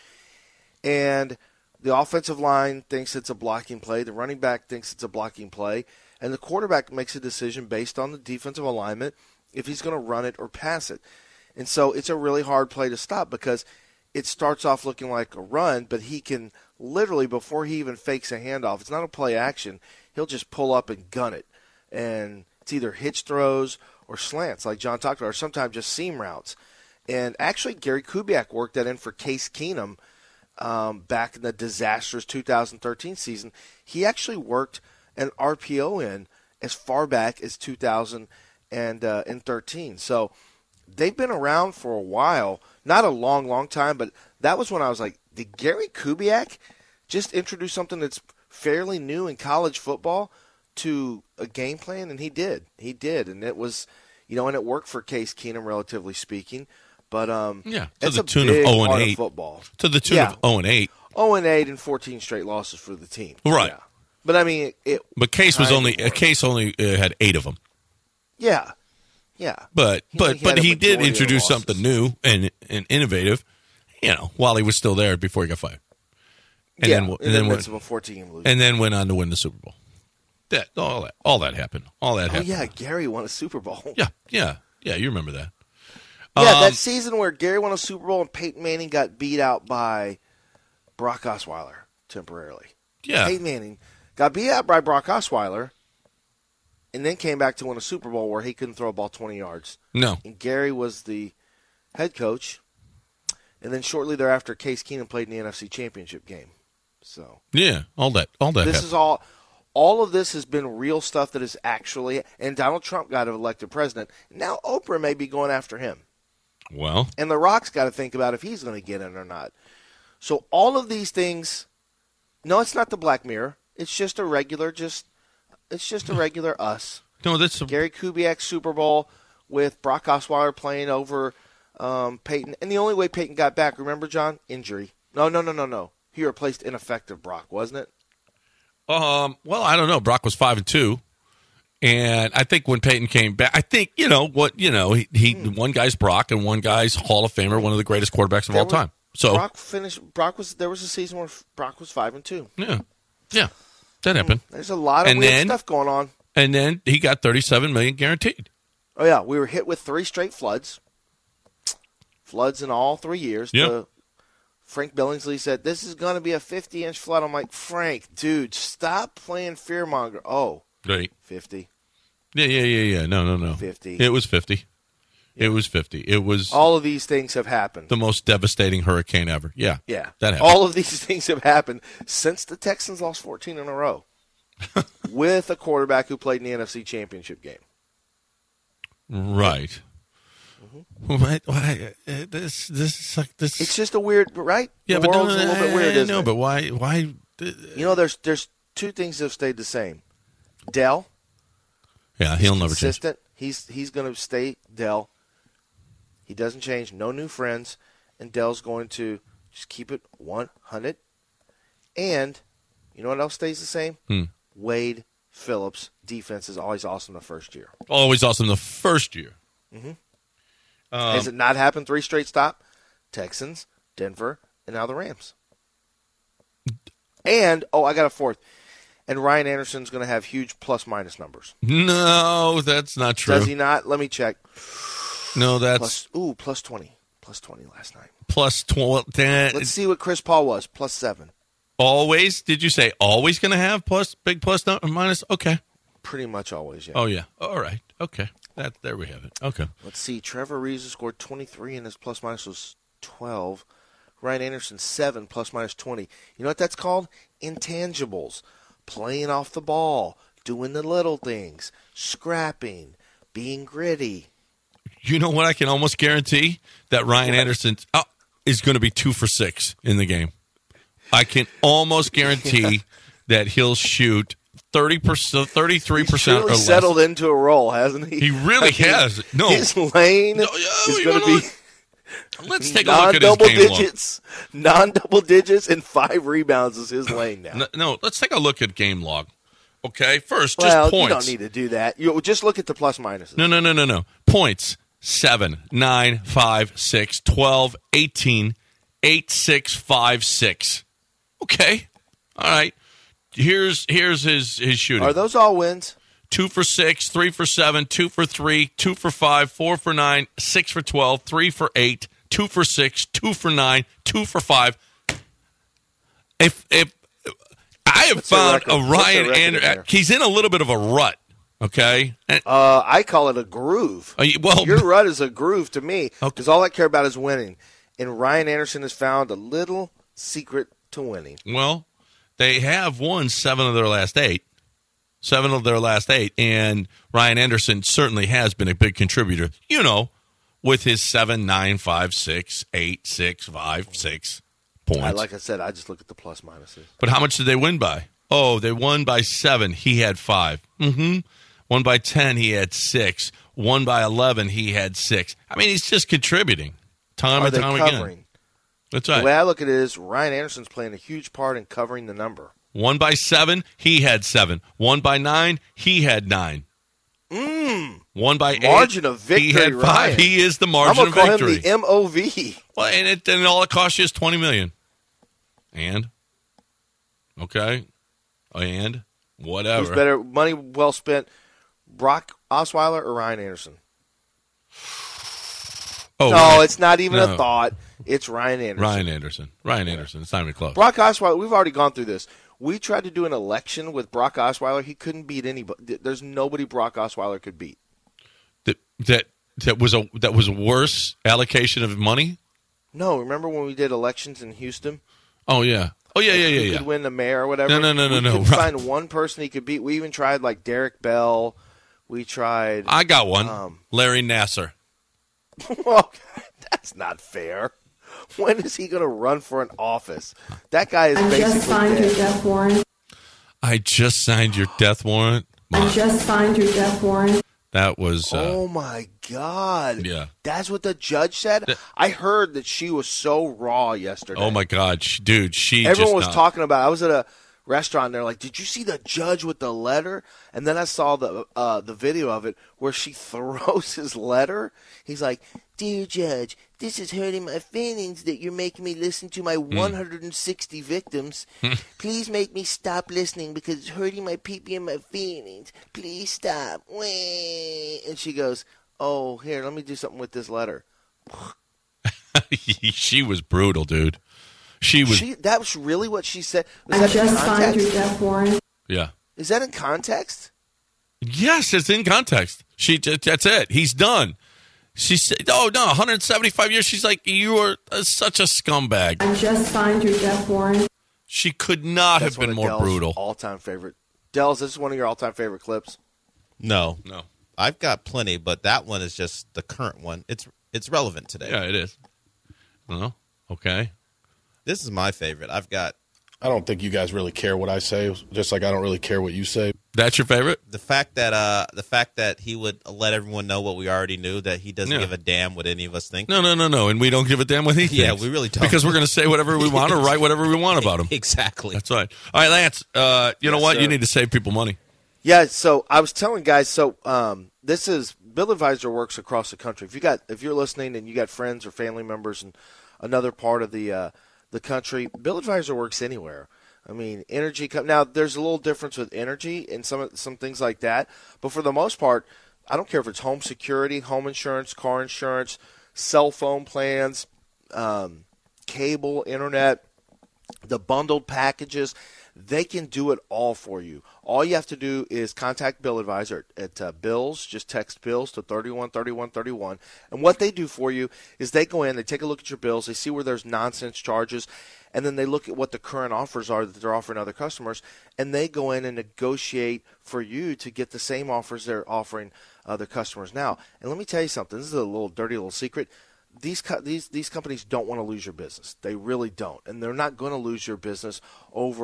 Speaker 4: And the offensive line thinks it's a blocking play. The running back thinks it's a blocking play. And the quarterback makes a decision based on the defensive alignment if he's going to run it or pass it. And so it's a really hard play to stop because it starts off looking like a run, but he can literally, before he even fakes a handoff, it's not a play action, he'll just pull up and gun it. And it's either hitch throws or slants, like John talked about, or sometimes just seam routes. And actually, Gary Kubiak worked that in for Case Keenum um, back in the disastrous two thousand thirteen season. He actually worked an R P O in as far back as two thousand thirteen. So they've been around for a while. Not a long, long time, but that was when I was like, did Gary Kubiak just introduce something that's fairly new in college football to a game plan? And he did. He did. And it was, you know, and it worked for Case Keenum, relatively speaking. But um,
Speaker 3: yeah, to
Speaker 4: it's
Speaker 3: the
Speaker 4: a
Speaker 3: tune
Speaker 4: big
Speaker 3: of oh and
Speaker 4: part
Speaker 3: eight.
Speaker 4: of football.
Speaker 3: To the tune
Speaker 4: yeah.
Speaker 3: of oh and eight.
Speaker 4: oh and eight and fourteen straight losses for the team.
Speaker 3: Right.
Speaker 4: Yeah. But I mean, it, it
Speaker 3: but Case was only
Speaker 4: worked.
Speaker 3: Case only uh, had eight of them.
Speaker 4: Yeah. Yeah.
Speaker 3: But
Speaker 4: He-
Speaker 3: but
Speaker 4: he
Speaker 3: but
Speaker 4: had a
Speaker 3: he did
Speaker 4: majority of
Speaker 3: introduce
Speaker 4: losses.
Speaker 3: something new and and innovative, you know, while he was still there before he got fired. And
Speaker 4: yeah.
Speaker 3: then and
Speaker 4: in the
Speaker 3: then
Speaker 4: midst
Speaker 3: went,
Speaker 4: of a fourteen-game losing.
Speaker 3: and then went on to win the Super Bowl. That all that all that happened. All that
Speaker 4: Oh,
Speaker 3: happened.
Speaker 4: yeah. Gary won a Super Bowl.
Speaker 3: Yeah, yeah, yeah. You remember that?
Speaker 4: Yeah,
Speaker 3: Um,
Speaker 4: that season where Gary won a Super Bowl and Peyton Manning got beat out by Brock Osweiler temporarily.
Speaker 3: yeah.
Speaker 4: Peyton Manning got beat out by Brock Osweiler and then came back to win a Super Bowl where he couldn't throw a ball twenty yards.
Speaker 3: No.
Speaker 4: And Gary was the head coach. And then shortly thereafter, Case Keenum played in the N F C Championship game. So
Speaker 3: Yeah. All that. All that.
Speaker 4: this
Speaker 3: happened.
Speaker 4: is all. All of this has been real stuff that is actually, and Donald Trump got elected president. Now Oprah may be going after him.
Speaker 3: Well,
Speaker 4: And The Rock's got to think about if he's going to get in or not. So all of these things, no, it's not the Black Mirror. It's just a regular, just it's just a regular us.
Speaker 3: no. That's a,
Speaker 4: Gary Kubiak Super Bowl with Brock Osweiler playing over um, Peyton. And the only way Peyton got back, remember, John? Injury. No, no, no, no, no. He replaced ineffective Brock, wasn't it?
Speaker 3: Um. Well, I don't know. Brock was five and two, and I think when Peyton came back, I think you know what you know. He, he
Speaker 4: Hmm.
Speaker 3: one guy's Brock and one guy's Hall of Famer, one of the greatest quarterbacks of
Speaker 4: There
Speaker 3: all
Speaker 4: was-
Speaker 3: time. So
Speaker 4: Brock finished. Brock was there was a season where Brock was five and two.
Speaker 3: yeah, yeah, that happened.
Speaker 4: There's a lot of
Speaker 3: And
Speaker 4: weird
Speaker 3: then-
Speaker 4: stuff going on.
Speaker 3: And then he got thirty-seven million guaranteed.
Speaker 4: Oh yeah, we were hit with three straight floods. Floods in all three years.
Speaker 3: Yep.
Speaker 4: The- Frank Billingsley said, this is going to be a fifty-inch flood. I'm like, Frank, dude, stop playing fearmonger. Oh,
Speaker 3: Right.
Speaker 4: fifty.
Speaker 3: Yeah, yeah, yeah, yeah. No, no, no.
Speaker 4: fifty.
Speaker 3: It was fifty. It was fifty. It was
Speaker 4: All of these things have happened.
Speaker 3: the most devastating hurricane ever. Yeah.
Speaker 4: yeah.
Speaker 3: That happened.
Speaker 4: All of these things have happened since the Texans lost fourteen in a row with a quarterback who played in the N F C Championship game.
Speaker 3: Right. Why, why, uh, this, this is like this.
Speaker 4: It's just a weird, right?
Speaker 3: yeah,
Speaker 4: the
Speaker 3: but no,
Speaker 4: world's a little bit
Speaker 3: I-
Speaker 4: weird,
Speaker 3: I
Speaker 4: isn't
Speaker 3: know,
Speaker 4: it?
Speaker 3: but why, why? uh,
Speaker 4: You know, there's there's two things that have stayed the same. Dell,
Speaker 3: Yeah, he'll never change.
Speaker 4: consistent. He's he's going to stay Dell. He doesn't change. No new friends, and Dell's going to just keep it one hundred. And you know what else stays the same?
Speaker 3: Hmm.
Speaker 4: Wade Phillips' defense is always awesome the first year.
Speaker 3: Always awesome the first year.
Speaker 4: Mhm.
Speaker 3: Um,
Speaker 4: Has it not happened three straight stop? Texans, Denver, and now the Rams. And oh, I got a fourth. And Ryan Anderson's going to have huge plus minus numbers.
Speaker 3: no, that's not true.
Speaker 4: Does he not? Let me check.
Speaker 3: No, that's
Speaker 4: Plus, ooh, plus twenty. Plus twenty last night.
Speaker 3: plus twelve.
Speaker 4: Let's see what Chris Paul was. Plus seven.
Speaker 3: Always? Did you say always going to have plus big plus no, or minus? Okay.
Speaker 4: Pretty much always, yeah.
Speaker 3: Oh yeah. All right. Okay. That there we have it. Okay.
Speaker 4: Let's see. Trevor Reeves scored twenty-three, and his plus minus was twelve. Ryan Anderson, seven, plus minus twenty. You know what that's called? Intangibles. Playing off the ball, doing the little things, scrapping, being gritty.
Speaker 3: You know what? I can almost guarantee that Ryan Anderson oh, is going to be two for six in the game. I can almost guarantee that he'll shoot thirty percent, thirty-three
Speaker 4: He's
Speaker 3: percent or
Speaker 4: really
Speaker 3: less.
Speaker 4: settled into a role, hasn't he?
Speaker 3: He really
Speaker 4: Like, his-
Speaker 3: has. No.
Speaker 4: His lane
Speaker 3: No, yeah,
Speaker 4: is
Speaker 3: you
Speaker 4: going
Speaker 3: know
Speaker 4: to be
Speaker 3: what? Let's take a look at his
Speaker 4: non-double
Speaker 3: game log.
Speaker 4: digits, non-double digits, and five rebounds is his lane now.
Speaker 3: No, no, let's take a look at game log. Okay, first, just
Speaker 4: Well,
Speaker 3: points.
Speaker 4: you don't need to do that. You just look at the plus minuses.
Speaker 3: No, no, no, no, no. Points: seven, nine, five, six, twelve, eighteen, eight, six, five, six. Okay, all right. Here's here's his his shooting.
Speaker 4: Are those all wins?
Speaker 3: Two for six, three for seven, two for three, two for five, four for nine, six for twelve, three for eight, two for six, two for nine, two for five. If if I have
Speaker 4: What's their
Speaker 3: found
Speaker 4: record?
Speaker 3: a
Speaker 4: What's their
Speaker 3: Ryan
Speaker 4: record
Speaker 3: Anderson,
Speaker 4: there?
Speaker 3: he's in a little bit of a rut. Okay, and,
Speaker 4: Uh, I call it a groove.
Speaker 3: uh, well,
Speaker 4: Your rut is a groove to me
Speaker 3: Okay.
Speaker 4: because all I care about is winning. And Ryan Anderson has found a little secret to winning.
Speaker 3: well, they have won seven of their last eight. Seven of their last eight, and Ryan Anderson certainly has been a big contributor. You know, with his seven, nine, five, six, eight, six, five, six points.
Speaker 4: I, like I said, I just look at the plus minuses.
Speaker 3: But how much did they win by? Oh, they won by seven. He had five. Mm-hmm. One by ten, he had six. One by eleven, he had six. I mean, he's just contributing time
Speaker 4: Are
Speaker 3: and
Speaker 4: they
Speaker 3: time
Speaker 4: covering?
Speaker 3: again. That's
Speaker 4: The
Speaker 3: right.
Speaker 4: way I look at it is Ryan Anderson's playing a huge part in covering the number.
Speaker 3: One by seven, he had seven. One by nine, he had nine.
Speaker 4: Mmm.
Speaker 3: One by eight,
Speaker 4: Margin of victory,
Speaker 3: he had five.
Speaker 4: Ryan.
Speaker 3: He is the
Speaker 4: I'm
Speaker 3: margin
Speaker 4: going
Speaker 3: of
Speaker 4: to call
Speaker 3: victory.
Speaker 4: him the M O V.
Speaker 3: Well, and it and all it costs you is twenty million. And okay, and whatever.
Speaker 4: Who's better? Money well spent, Brock Osweiler or Ryan Anderson?
Speaker 3: Oh,
Speaker 4: no,
Speaker 3: Ryan-
Speaker 4: it's not even
Speaker 3: no.
Speaker 4: a thought. It's Ryan Anderson.
Speaker 3: Ryan Anderson. Ryan Anderson. It's not even close.
Speaker 4: Brock Osweiler, we've already gone through this. We tried to do an election with Brock Osweiler. He couldn't beat anybody. There's nobody Brock Osweiler could beat.
Speaker 3: That that that was a that was a worse allocation of money.
Speaker 4: No, remember when we did elections in Houston?
Speaker 3: Oh yeah. Oh yeah yeah yeah
Speaker 4: Who
Speaker 3: yeah.
Speaker 4: could win the mayor or whatever?
Speaker 3: No, no, no, no,
Speaker 4: we
Speaker 3: no,
Speaker 4: couldn't
Speaker 3: right.
Speaker 4: find one person he could beat. We even tried like Derek Bell. We tried.
Speaker 3: I got one.
Speaker 4: Um,
Speaker 3: Larry Nasser.
Speaker 4: Oh, that's not fair. When is he going to run for an office? That guy is
Speaker 6: I
Speaker 4: basically
Speaker 6: just signed
Speaker 4: dead.
Speaker 6: your death warrant.
Speaker 3: I just signed your death warrant.
Speaker 6: I
Speaker 3: My,
Speaker 6: just signed your death warrant.
Speaker 3: that was uh,
Speaker 4: Oh my God!
Speaker 3: yeah.
Speaker 4: That's what the judge said.
Speaker 3: That-
Speaker 4: I heard that she was so raw yesterday.
Speaker 3: Oh my God, she, dude. She
Speaker 4: Everyone
Speaker 3: just
Speaker 4: was
Speaker 3: not-
Speaker 4: talking about it. I was at a restaurant and they're like, did you see the judge with the letter? And then I saw the uh, the video of it where she throws his letter. He's like, dear judge, this is hurting my feelings that you're making me listen to my one hundred sixty victims. Please make me stop listening because it's hurting my pee-pee and my feelings. Please stop. Wait. And she goes, oh, here, let me do something with this letter.
Speaker 3: she was brutal, dude. She was.
Speaker 4: She, that was really what she said. Was
Speaker 6: I
Speaker 4: that in
Speaker 6: just signed your
Speaker 4: context?
Speaker 6: death warrant.
Speaker 3: yeah.
Speaker 4: Is that in context?
Speaker 3: Yes, it's in context. She. That's it. He's done. She said, "Oh no, one hundred seventy-five years." She's like, "You are uh, such a scumbag."
Speaker 6: I just signed your death warrant.
Speaker 3: She could not
Speaker 4: That's
Speaker 3: have been
Speaker 4: one of
Speaker 3: more
Speaker 4: Dell's
Speaker 3: brutal.
Speaker 4: All-time favorite. Dells, this is one of your all-time favorite clips.
Speaker 5: No,
Speaker 3: No.
Speaker 5: I've got plenty, but that one is just the current one. It's it's relevant today.
Speaker 3: Yeah, it is. Well, okay.
Speaker 5: This is my favorite. I've got
Speaker 7: I don't think you guys really care what I say, just like I don't really care what you say.
Speaker 3: That's your favorite?
Speaker 5: the fact that uh the fact that he would let everyone know what we already knew, that he doesn't
Speaker 3: Yeah.
Speaker 5: give a damn what any of us think.
Speaker 3: No, no, no, no. And we don't give a damn what he thinks.
Speaker 5: Yeah, we really don't.
Speaker 3: Because we're going to say whatever we want or write whatever we want about him.
Speaker 5: Exactly.
Speaker 3: That's right. All right, Lance, uh, you know
Speaker 4: Yes,
Speaker 3: what?
Speaker 4: sir.
Speaker 3: You need to save people money.
Speaker 4: Yeah, so I was telling guys, so um, this is Bill Advisor works across the country. If you got, if you're listening and you got friends or family members in another part of the uh, the country, Bill Advisor works anywhere. I mean, energy. Com- now, there's a little difference with energy and some some things like that, but for the most part, I don't care if it's home security, home insurance, car insurance, cell phone plans, um, cable, internet, the bundled packages. They can do it all for you. All you have to do is contact Bill Advisor at uh, Bills. Just text Bills to thirty-one thirty-one thirty-one. And what they do for you is they go in, they take a look at your bills, they see where there's nonsense charges, and then they look at what the current offers are that they're offering other customers, and they go in and negotiate for you to get the same offers they're offering other customers now. And let me tell you something. This is a little dirty little secret. These co- these these companies don't want to lose your business. They really don't, and they're not going to lose your business over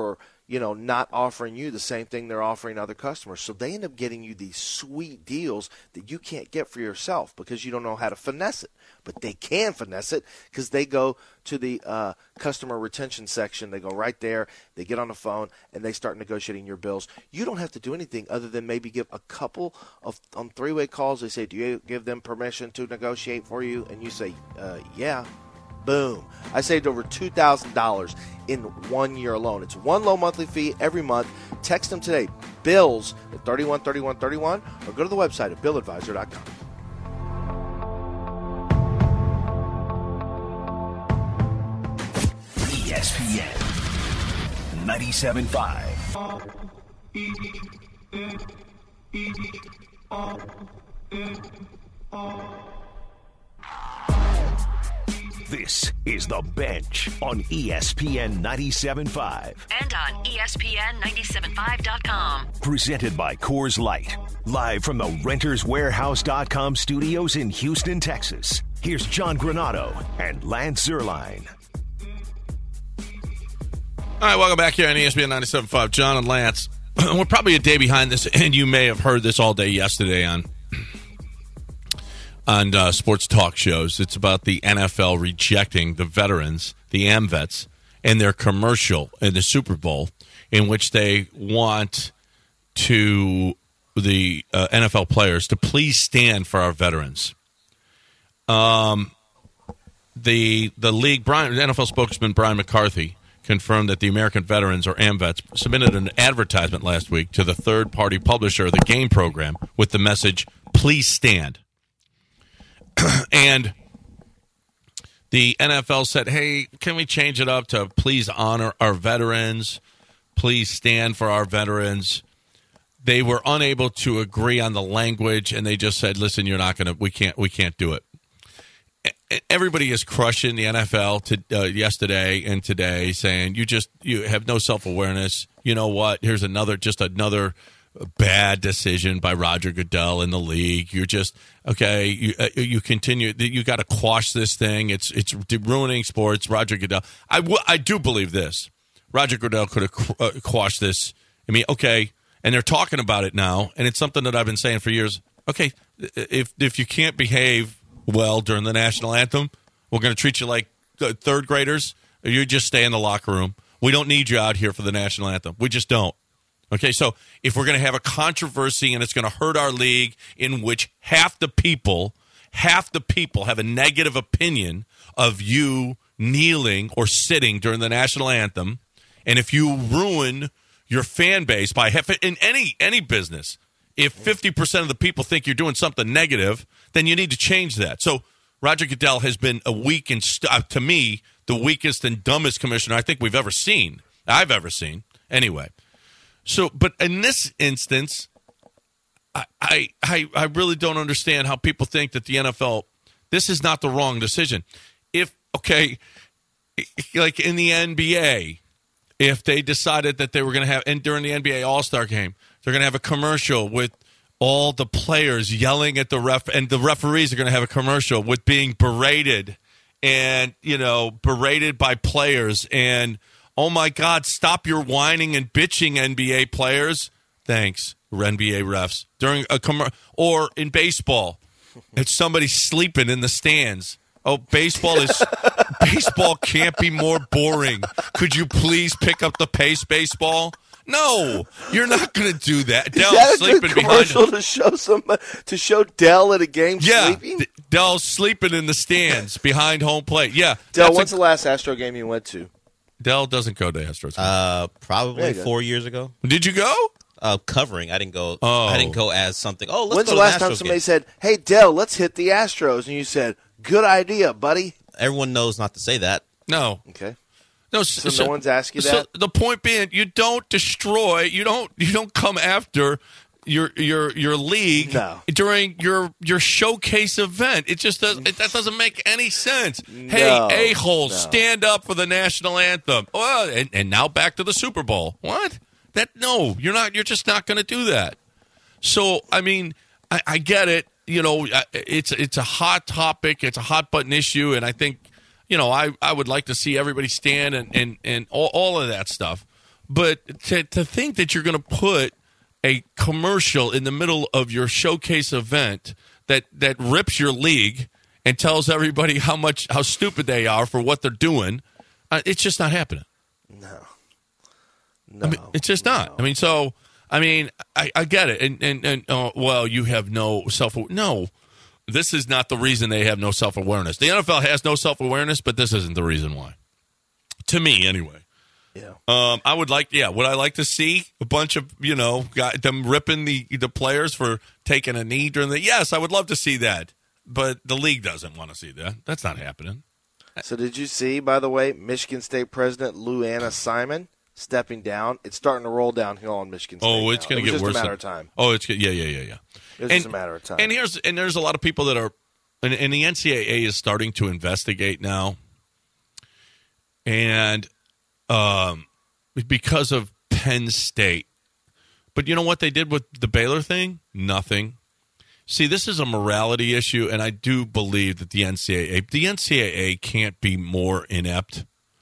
Speaker 4: you know, not offering you the same thing they're offering other customers. So they end up getting you these sweet deals that you can't get for yourself because you don't know how to finesse it. But they can finesse it because they go to the uh, customer retention section. They go right there. They get on the phone, and they start negotiating your bills. You don't have to do anything other than maybe give a couple of on three-way calls. They say, do you give them permission to negotiate for you? And you say, uh, yeah. Boom. I saved over two thousand dollars in one year alone. It's one low monthly fee every month. Text them today, bills at thirty-one thirty-one thirty-one, or go to the website at bill advisor dot com.
Speaker 1: E S P N ninety-seven point five. This is The Bench on E S P N ninety-seven point five.
Speaker 2: And on E S P N ninety-seven point five dot com.
Speaker 1: Presented by Coors Light. Live from the renters warehouse dot com studios in Houston, Texas. Here's John Granado and Lance Zierlein.
Speaker 3: All right, welcome back here on E S P N ninety-seven point five. John and Lance. We're probably a day behind this, and you may have heard this all day yesterday on on uh, sports talk shows. It's about the N F L rejecting the veterans, the AmVets, and their commercial in the Super Bowl, in which they want to the uh, N F L players to please stand for our veterans. Um, the the league, Brian, N F L spokesman Brian McCarthy confirmed that the American Veterans, or AmVets, submitted an advertisement last week to the third-party publisher of the game program with the message, "Please stand." And the N F L said, hey, can we change it up to please honor our veterans, please stand for our veterans? They were unable to agree on the language, and they just said, listen, you're not going to, we can't, we can't do it. Everybody is crushing the N F L to, uh, yesterday and today, saying you just, you have no self-awareness. You know what? Here's another, just another bad decision by Roger Goodell in the league. You're just okay. You uh, you continue. You got to quash this thing. It's it's ruining sports. Roger Goodell. I, w- I do believe this. Roger Goodell could have qu- uh, quashed this. I mean, okay, and they're talking about it now, and it's something that I've been saying for years. Okay, if if you can't behave well during the national anthem, we're going to treat you like third graders. Or you just stay in the locker room. We don't need you out here for the national anthem. We just don't. Okay, so if we're going to have a controversy and it's going to hurt our league in which half the people, half the people have a negative opinion of you kneeling or sitting during the national anthem, and if you ruin your fan base by half, in any any business, if fifty percent of the people think you're doing something negative, then you need to change that. So Roger Goodell has been a weak and, st- uh, to me, the weakest and dumbest commissioner I think we've ever seen, I've ever seen, anyway. So, but in this instance, I, I I really don't understand how people think that the N F L, this is not the wrong decision. If, okay, like in the N B A, if they decided that they were going to have, and during the N B A All-Star game, they're going to have a commercial with all the players yelling at the ref, and the referees are going to have a commercial with being berated and, you know, berated by players and, oh, my God, stop your whining and bitching, N B A players. Thanks, N B A refs. During a com- Or in baseball, it's somebody sleeping in the stands. Oh, baseball is baseball can't be more boring. Could you please pick up the pace, baseball? No, you're not going to do that. Dell
Speaker 4: Is that a
Speaker 3: sleeping
Speaker 4: good
Speaker 3: behind
Speaker 4: commercial
Speaker 3: him.
Speaker 4: to show some to show Dell at a game
Speaker 3: Yeah,
Speaker 4: sleeping?
Speaker 3: D- Dell sleeping in the stands behind home plate. Yeah,
Speaker 4: Dell,
Speaker 3: that's
Speaker 4: when's
Speaker 3: a-
Speaker 4: the last Astro game you went to?
Speaker 3: Dell doesn't go to Astros.
Speaker 5: Uh, probably
Speaker 4: There you go.
Speaker 5: four years ago.
Speaker 3: Did you go?
Speaker 5: Uh, covering. I didn't go.
Speaker 3: Oh.
Speaker 5: I didn't go as something. Oh, let's
Speaker 4: When's
Speaker 5: go
Speaker 4: the
Speaker 5: to
Speaker 4: last
Speaker 5: the
Speaker 4: time
Speaker 5: Astros
Speaker 4: somebody
Speaker 5: game.
Speaker 4: said, "Hey, Dell, let's hit the Astros," and you said, "Good idea, buddy"?
Speaker 5: Everyone knows not to say that.
Speaker 3: No.
Speaker 4: Okay.
Speaker 3: No,
Speaker 4: So no one's asked you
Speaker 3: so
Speaker 4: that?
Speaker 3: the point being, you don't destroy, you don't, you don't come after your your your league
Speaker 4: No.
Speaker 3: during your your showcase event. It just does. It, that doesn't make any sense.
Speaker 4: No.
Speaker 3: Hey, a hole,
Speaker 4: No.
Speaker 3: stand up for the national anthem. Well, and, and now back to the Super Bowl. What? That no, you're not. You're just not going to do that. So I mean, I, I get it. You know, it's it's a hot topic. It's a hot button issue, and I think. You know, I, I would like to see everybody stand and, and, and all, all of that stuff. But to, to think that you're going to put a commercial in the middle of your showcase event that, that rips your league and tells everybody how much how stupid they are for what they're doing, uh, it's just not happening.
Speaker 4: No. No.
Speaker 3: I mean, it's just
Speaker 4: no.
Speaker 3: not. I mean, so, I mean, I, I get it. And, and, and uh, well, you have no self-awareness. No, this is not the reason they have no self-awareness. The N F L has no self-awareness, but this isn't the reason why. To me, anyway.
Speaker 4: Yeah.
Speaker 3: Um, I would like, yeah, would I like to see a bunch of, you know, got them ripping the, the players for taking a knee during the, yes, I would love to see that. But the league doesn't want to see that. That's not happening.
Speaker 4: So did you see, by the way, Michigan State President Lou Anna Simon stepping down? It's starting to roll downhill on Michigan State.
Speaker 3: Oh, it's going to get
Speaker 4: worse.
Speaker 3: worse.
Speaker 4: It's just a matter of time.
Speaker 3: Oh, it's yeah, yeah, yeah, yeah.
Speaker 4: It's
Speaker 3: and,
Speaker 4: just a matter of time.
Speaker 3: And here's and there's a lot of people that are, and, and the N C double A is starting to investigate now, and um, because of Penn State. But you know what they did with the Baylor thing? Nothing. See, this is a morality issue, and I do believe that the N C double A, the N C double A can't be more inept.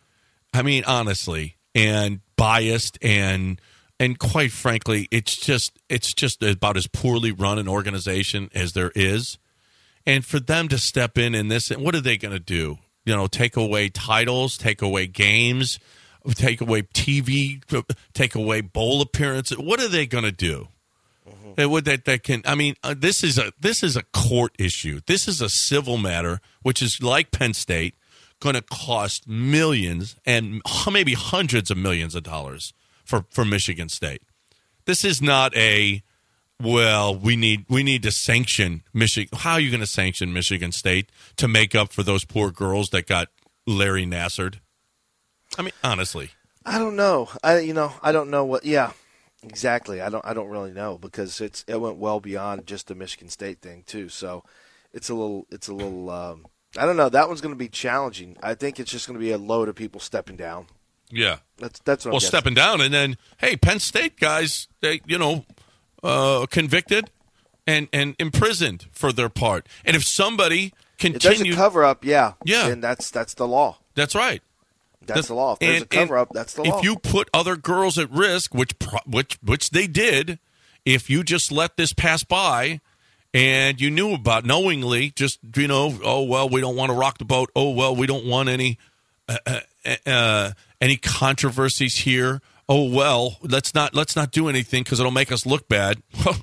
Speaker 3: I mean, honestly, and biased, and and quite frankly, it's just it's just about as poorly run an organization as there is. And for them to step in in this, what are they going to do? You know, take away titles, take away games, take away T V, take away bowl appearances. What are they going to do? That would that that can. I mean, uh, this is a this is a court issue. This is a civil matter, which is like Penn State, going to cost millions and maybe hundreds of millions of dollars for, for Michigan State. This is not a well. We need we need to sanction Michigan. How are you going to sanction Michigan State to make up for those poor girls that got Larry Nassered? I mean, honestly,
Speaker 4: I don't know. I you know I don't know what. Yeah. Exactly. I don't. I don't really know because it's it went well beyond just the Michigan State thing too. So it's a little. It's a little. Um, I don't know. That one's going to be challenging. I think it's just going to be a load of people stepping down.
Speaker 3: Yeah.
Speaker 4: That's that's what.
Speaker 3: Well,
Speaker 4: I'm
Speaker 3: stepping down, and then hey, Penn State guys, they you know, uh, convicted and and imprisoned for their part. And if somebody
Speaker 4: continues,
Speaker 3: continues,
Speaker 4: if there's a cover up, yeah,
Speaker 3: yeah,
Speaker 4: then that's that's the law.
Speaker 3: That's right.
Speaker 4: That's
Speaker 3: the,
Speaker 4: the law. If there's
Speaker 3: and,
Speaker 4: a cover up, that's the law.
Speaker 3: If you put other girls at risk, which which which they did, if you just let this pass by, and you knew about knowingly, just you know, oh well, we don't want to rock the boat. Oh well, we don't want any uh, uh, uh, any controversies here. Oh well, let's not let's not do anything because it'll make us look bad.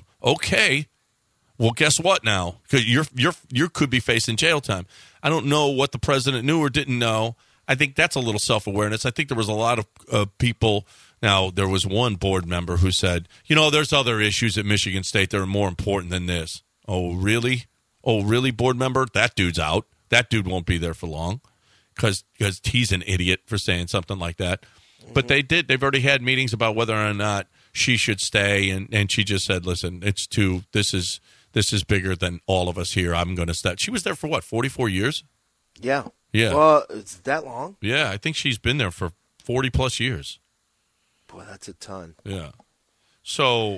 Speaker 3: Okay, well, guess what now? Because you're you're you could be facing jail time. I don't know what the president knew or didn't know. I think that's a little self-awareness. I think there was a lot of uh, people. Now, there was one board member who said, you know, there's other issues at Michigan State that are more important than this. Oh, really? Oh, really, board member? That dude's out. That dude won't be there for long because he's an idiot for saying something like that. Mm-hmm. But they did. They've already had meetings about whether or not she should stay, and, and she just said, listen, it's too – this is this is bigger than all of us here. I'm going to stay. She was there for, what, forty-four years?
Speaker 4: Yeah.
Speaker 3: Yeah.
Speaker 4: Well, it's that long?
Speaker 3: Yeah, I think she's been there for forty plus years.
Speaker 4: Boy, that's a ton.
Speaker 3: Yeah. So,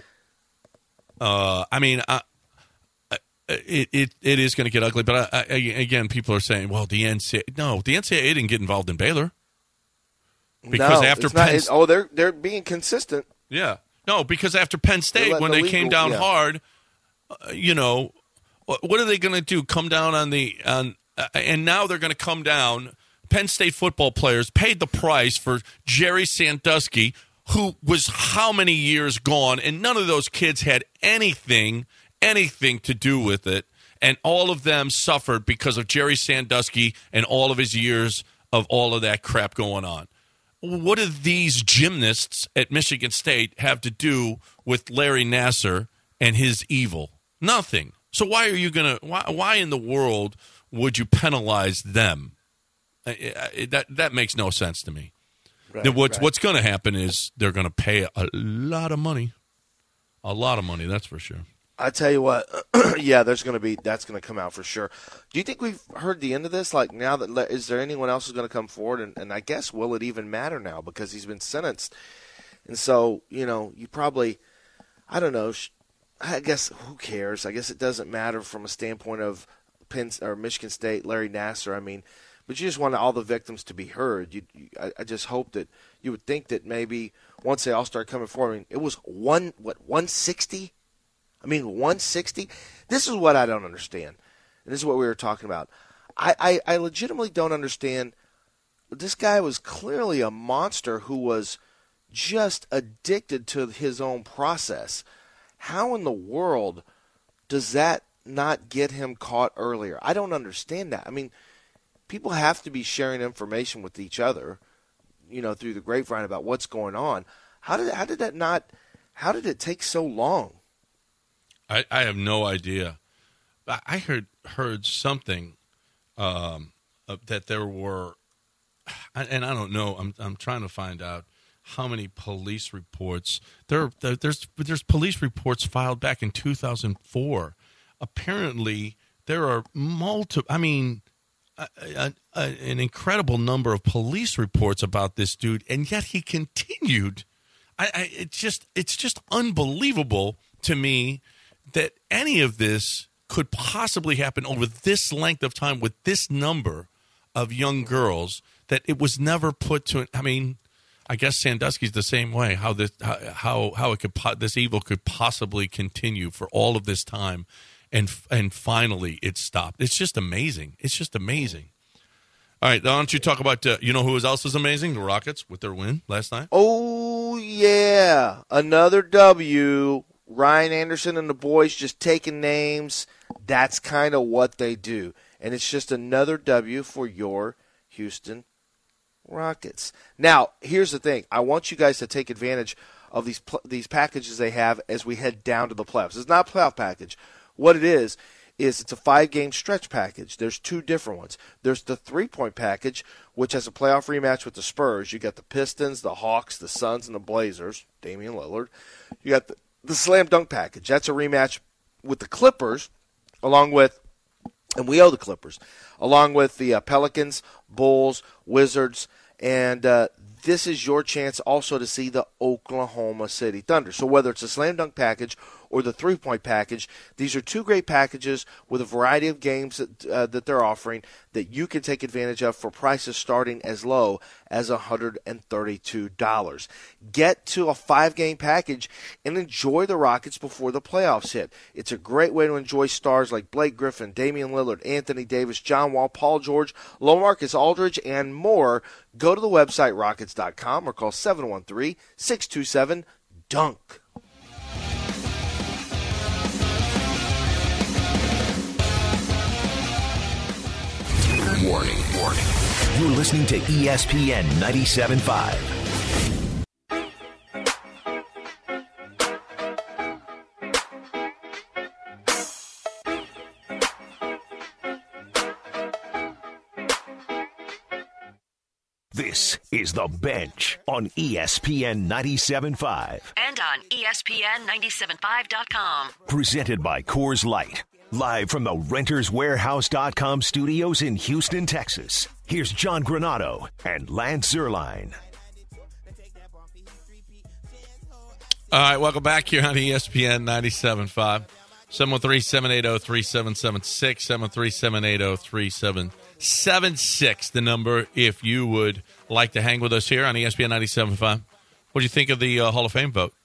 Speaker 3: uh, I mean, I, I, it, it it is going to get ugly. But I, I, again, people are saying, well, the N C double A, no, the N C double A didn't get involved in Baylor because
Speaker 4: no,
Speaker 3: after
Speaker 4: it's
Speaker 3: Penn,
Speaker 4: not, it's, oh, they're they're being consistent.
Speaker 3: Yeah. No, because after Penn State, when
Speaker 4: the
Speaker 3: they
Speaker 4: legal,
Speaker 3: came down
Speaker 4: yeah.
Speaker 3: hard, uh, you know, what are they going to do? Come down on the on. Uh, and now they're going to come down. Penn State football players paid the price for Jerry Sandusky, who was how many years gone, and none of those kids had anything, anything to do with it. And all of them suffered because of Jerry Sandusky and all of his years of all of that crap going on. What do these gymnasts at Michigan State have to do with Larry Nasser and his evil? Nothing. So why are you going to why, – why in the world – would you penalize them? That that makes no sense to me. Right, what's
Speaker 4: right.
Speaker 3: what's going to happen is they're going to pay a lot of money, a lot of money. That's for sure.
Speaker 4: I tell you what, yeah, there's going to be that's going to come out for sure. Do you think we've heard the end of this? Like now that is there anyone else who's going to come forward? And, and I guess will it even matter now because he's been sentenced? And so you know you probably, I don't know. I guess who cares? I guess it doesn't matter from a standpoint of Penn or Michigan State, Larry Nasser. I mean, but you just want all the victims to be heard. You, you I, I just hope that you would think that maybe once they all started coming forward. I mean, it was one what one sixty. I mean, one sixty. This is what I don't understand, and this is what we were talking about. I, I, I legitimately don't understand. This guy was clearly a monster who was just addicted to his own process. How in the world does that not get him caught earlier? I don't understand that. I mean, people have to be sharing information with each other, you know, through the grapevine about what's going on. How did how did that not? How did it take so long?
Speaker 3: I, I have no idea. I heard heard something um, uh, that there were, and I don't know. I'm I'm trying to find out how many police reports there. there there's there's police reports filed back in two thousand four. Apparently, there are multiple. I mean, a, a, a, an incredible number of police reports about this dude, and yet he continued. I, I it's just it's just unbelievable to me that any of this could possibly happen over this length of time with this number of young girls, that it was never put to. I mean, I guess Sandusky's the same way. How this how how it could this evil could possibly continue for all of this time, and and finally it stopped. It's just amazing. It's just amazing. All right, why don't you talk about uh, you know who else is amazing? The Rockets with their win last night.
Speaker 4: Oh yeah, another W. Ryan Anderson and the boys just taking names. That's kind of what they do. And it's just another W for your Houston Rockets. Now, here's the thing. I want you guys to take advantage of these these packages they have as we head down to the playoffs. It's not a playoff package. What it is, is it's a five-game stretch package. There's two different ones. There's the three-point package, which has a playoff rematch with the Spurs. You got the Pistons, the Hawks, the Suns, and the Blazers. Damian Lillard. You got the The slam dunk package. That's a rematch with the Clippers, along with, and we owe the Clippers, along with the uh, Pelicans, Bulls, Wizards, and uh, this is your chance also to see the Oklahoma City Thunder. So whether it's a slam dunk package or the three-point package, these are two great packages with a variety of games that, uh, that they're offering that you can take advantage of for prices starting as low as one hundred thirty-two dollars. Get to a five-game package and enjoy the Rockets before the playoffs hit. It's a great way to enjoy stars like Blake Griffin, Damian Lillard, Anthony Davis, John Wall, Paul George, LaMarcus Aldridge, and more. Go to the website rockets dot com or call seven one three, six two seven, D U N K.
Speaker 1: Warning, warning. You're listening to E S P N ninety-seven point five. This is The Bench on E S P N ninety-seven point five.
Speaker 2: And on E S P N ninety-seven five dot com.
Speaker 1: Presented by Coors Light. Live from the Renters Warehouse dot com studios in Houston, Texas. Here's John Granado and Lance Zierlein.
Speaker 3: All right, welcome back here on E S P N ninety-seven point five. seven one three, seven eight zero, three seven seven six, seven one three, seven eight zero, three seven seven six, the number if you would like to hang with us here on E S P N ninety-seven point five. What do you think of the uh, Hall of Fame vote?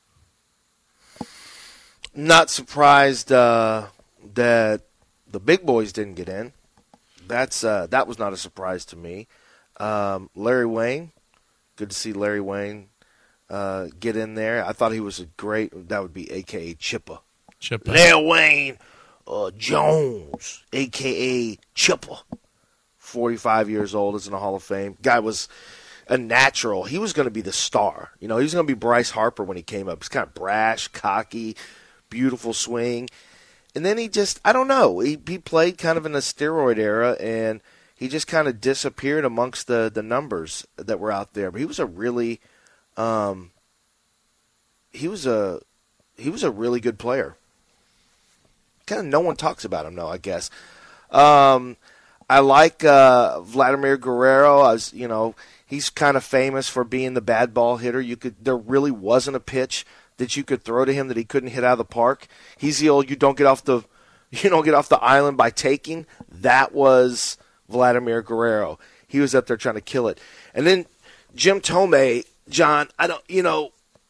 Speaker 4: Not surprised uh, that the big boys didn't get in. That's uh, that was not a surprise to me. Um, Larry Wayne, good to see Larry Wayne uh, get in there. I thought he was a great. That would be A K A Chipper.
Speaker 3: Chipper.
Speaker 4: Larry Wayne uh, Jones, A K A Chipper. forty-five years old, is in the Hall of Fame. Guy was a natural. He was going to be the star. You know, he was going to be Bryce Harper when he came up. He's kind of brash, cocky, beautiful swing. And then he just, I don't know, he, he played kind of in the steroid era, and he just kind of disappeared amongst the, the numbers that were out there. But he was a really, um, he was a, he was a really good player. Kind of no one talks about him, though, I guess. Um, I like uh, Vladimir Guerrero. I was, you know, he's kind of famous for being the bad ball hitter. You could, there really wasn't a pitch that you could throw to him that he couldn't hit out of the park. He's the old you don't get off the you don't get off the island by taking. That was Vladimir Guerrero. He was up there trying to kill it. And then Jim Thome, John, I don't you know,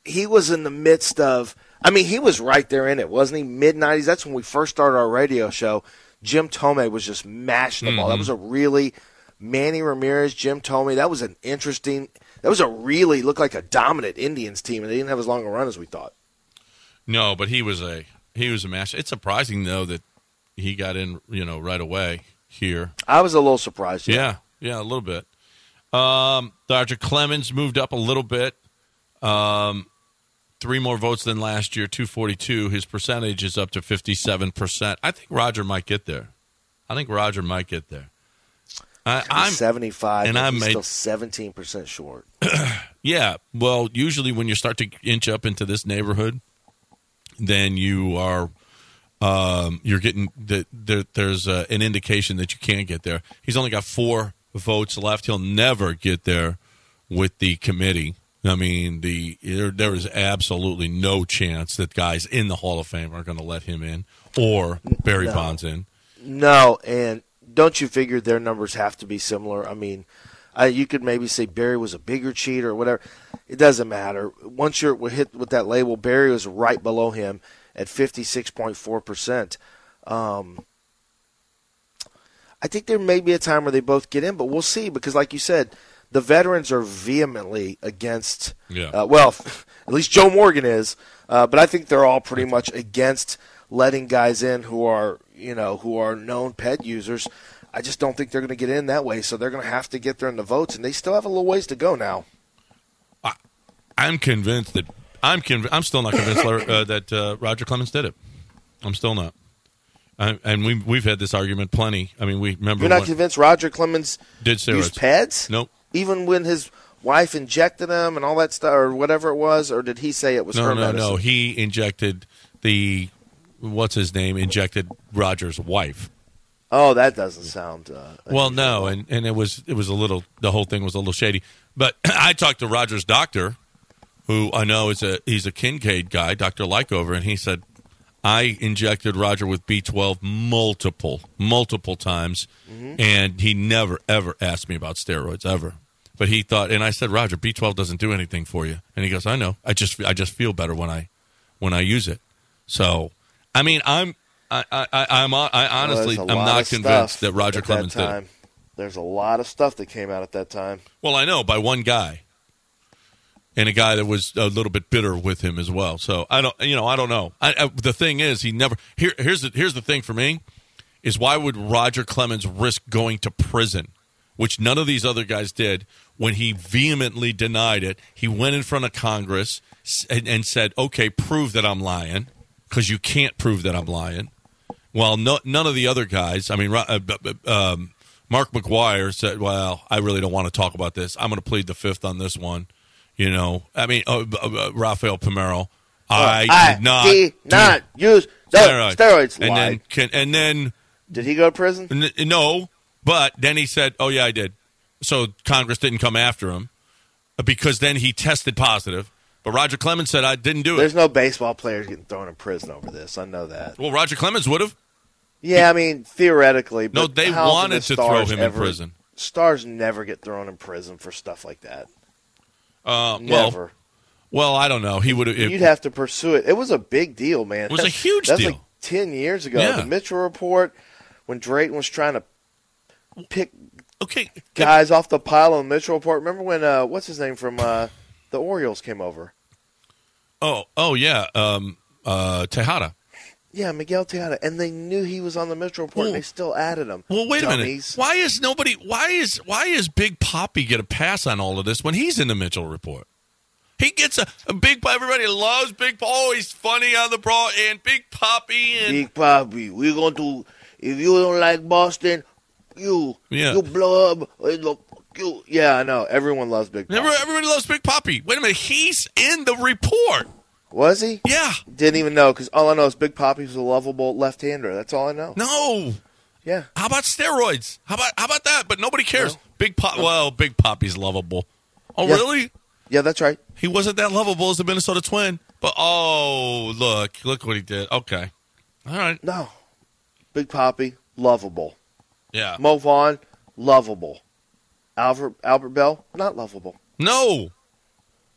Speaker 4: he was in the midst of, I mean, he was right there in it, wasn't he? mid nineties, that's when we first started our radio show. Jim Thome was just mashing the mm-hmm. ball. That was a really, Manny Ramirez, Jim Thome, that was an interesting, that was a really, looked like a dominant Indians team, and they didn't have as long a run as we thought.
Speaker 3: No, but he was a, he was a mash. It's surprising, though, that he got in, you know, right away here.
Speaker 4: I was a little surprised. Yeah,
Speaker 3: yeah, yeah a little bit. Um, Roger Clemens moved up a little bit. Um, three more votes than last year, two forty-two. His percentage is up to fifty-seven percent. I think Roger might get there. I think Roger might get there. I, I'm
Speaker 4: seventy-five,
Speaker 3: and I'm
Speaker 4: he's
Speaker 3: made,
Speaker 4: still seventeen percent short.
Speaker 3: Yeah, well, usually when you start to inch up into this neighborhood, then you are um, you're getting the, the, there's uh, an indication that you can't get there. He's only got four votes left. He'll never get there with the committee. I mean, the there, there is absolutely no chance that guys in the Hall of Fame are going to let him in or Barry
Speaker 4: no.
Speaker 3: Bonds in.
Speaker 4: No, and don't you figure their numbers have to be similar? I mean, I, you could maybe say Barry was a bigger cheat or whatever. It doesn't matter. Once you're hit with that label, Barry was right below him at fifty-six point four percent. Um, I think there may be a time where they both get in, but we'll see because, like you said, the veterans are vehemently against
Speaker 3: yeah.
Speaker 4: uh, – well, at least Joe Morgan is, uh, but I think they're all pretty much against letting guys in who are, you know, who are known pet users. I just don't think they're going to get in that way, so they're going to have to get there in the votes, and they still have a little ways to go now.
Speaker 3: I, I'm convinced that – I'm conv- I'm still not convinced uh, that uh, Roger Clemens did it. I'm still not. I, and we, we've had this argument plenty. I mean, we remember –
Speaker 4: You're not convinced Roger Clemens
Speaker 3: did steroids.
Speaker 4: used pads?
Speaker 3: Nope.
Speaker 4: Even when his wife injected him and all that stuff, or whatever it was, or did he say it was
Speaker 3: no,
Speaker 4: her
Speaker 3: no,
Speaker 4: medicine?
Speaker 3: No, no. He injected the what's his name? Injected Roger's wife.
Speaker 4: Oh, that doesn't sound. Uh,
Speaker 3: well, no, and, and it was it was a little. The whole thing was a little shady. But I talked to Roger's doctor, who I know is a he's a Kincaid guy, Doctor Lykover, and he said I injected Roger with B twelve multiple, multiple times, mm-hmm. and he never ever asked me about steroids ever. But he thought, and I said, Roger, B twelve doesn't do anything for you. And he goes, I know. I just, I just feel better when I, when I use it. So, I mean, I'm, I, I, I'm, I honestly,
Speaker 4: well,
Speaker 3: I'm not convinced that Roger Clemens did it.
Speaker 4: There's a lot of stuff that came out at that time.
Speaker 3: Well, I know by one guy, and a guy that was a little bit bitter with him as well. So I don't, you know, I don't know. I, I, the thing is, he never. Here, here's the, here's the thing for me, is why would Roger Clemens risk going to prison? Which none of these other guys did, when he vehemently denied it. He went in front of Congress and, and said, okay, prove that I'm lying, because you can't prove that I'm lying. Well, no, none of the other guys, I mean, uh, um, Mark McGuire said, well, I really don't want to talk about this. I'm going to plead the fifth on this one. You know, I mean, uh, uh, Rafael Palmeiro, I,
Speaker 4: I
Speaker 3: did not,
Speaker 4: did not use steroids. steroids
Speaker 3: and, then, can, and then...
Speaker 4: Did he go to prison?
Speaker 3: N- no. But then he said, oh, yeah, I did. So Congress didn't come after him because then he tested positive. But Roger Clemens said, I didn't do it.
Speaker 4: There's no baseball players getting thrown in prison over this. I know that.
Speaker 3: Well, Roger Clemens would have.
Speaker 4: Yeah, I mean, theoretically. But
Speaker 3: no, they wanted to throw him
Speaker 4: ever,
Speaker 3: in prison.
Speaker 4: Stars never get thrown in prison for stuff like that.
Speaker 3: Uh,
Speaker 4: never.
Speaker 3: Well, well, I don't know. He would have.
Speaker 4: You'd have to pursue it. It was a big deal, man.
Speaker 3: It was a huge
Speaker 4: That's
Speaker 3: deal.
Speaker 4: Like ten years ago.
Speaker 3: Yeah.
Speaker 4: The Mitchell Report, when Drayton was trying to pick
Speaker 3: okay
Speaker 4: guys off the pile on the Mitchell Report. Remember when uh, what's his name from uh, the Orioles came over?
Speaker 3: Oh, oh yeah, um, uh, Tejada.
Speaker 4: Yeah, Miguel Tejada, and they knew he was on the Mitchell Report, well, and they still added him.
Speaker 3: Well, wait
Speaker 4: Dummies.
Speaker 3: a minute. Why is nobody? Why is why is Big Papi get a pass on all of this when he's in the Mitchell Report? He gets a, a big. Everybody loves Big Papi. Oh, he's funny on the broad and Big Papi and
Speaker 4: Big Papi. We're going to. If you don't like Boston, you
Speaker 3: yeah.
Speaker 4: you blow up. You, yeah, I know. Everyone loves Big Papi.
Speaker 3: Everybody, everybody loves Big Papi. Wait a minute. He's in the report.
Speaker 4: Was he?
Speaker 3: Yeah.
Speaker 4: Didn't even know, because all I know is Big Papi was a lovable left-hander. That's all I know.
Speaker 3: No.
Speaker 4: Yeah.
Speaker 3: How about steroids? How about how about that? But nobody cares.
Speaker 4: No.
Speaker 3: Big Pop.
Speaker 4: No.
Speaker 3: Well, Big Papi's lovable. Oh,
Speaker 4: yeah.
Speaker 3: really?
Speaker 4: Yeah, that's right.
Speaker 3: He wasn't that lovable as the Minnesota Twin. But, oh, look. Look what he did. Okay. All right.
Speaker 4: No. Big Papi, lovable.
Speaker 3: Yeah.
Speaker 4: Mo Vaughn, lovable. Albert, Albert Bell, not lovable.
Speaker 3: No.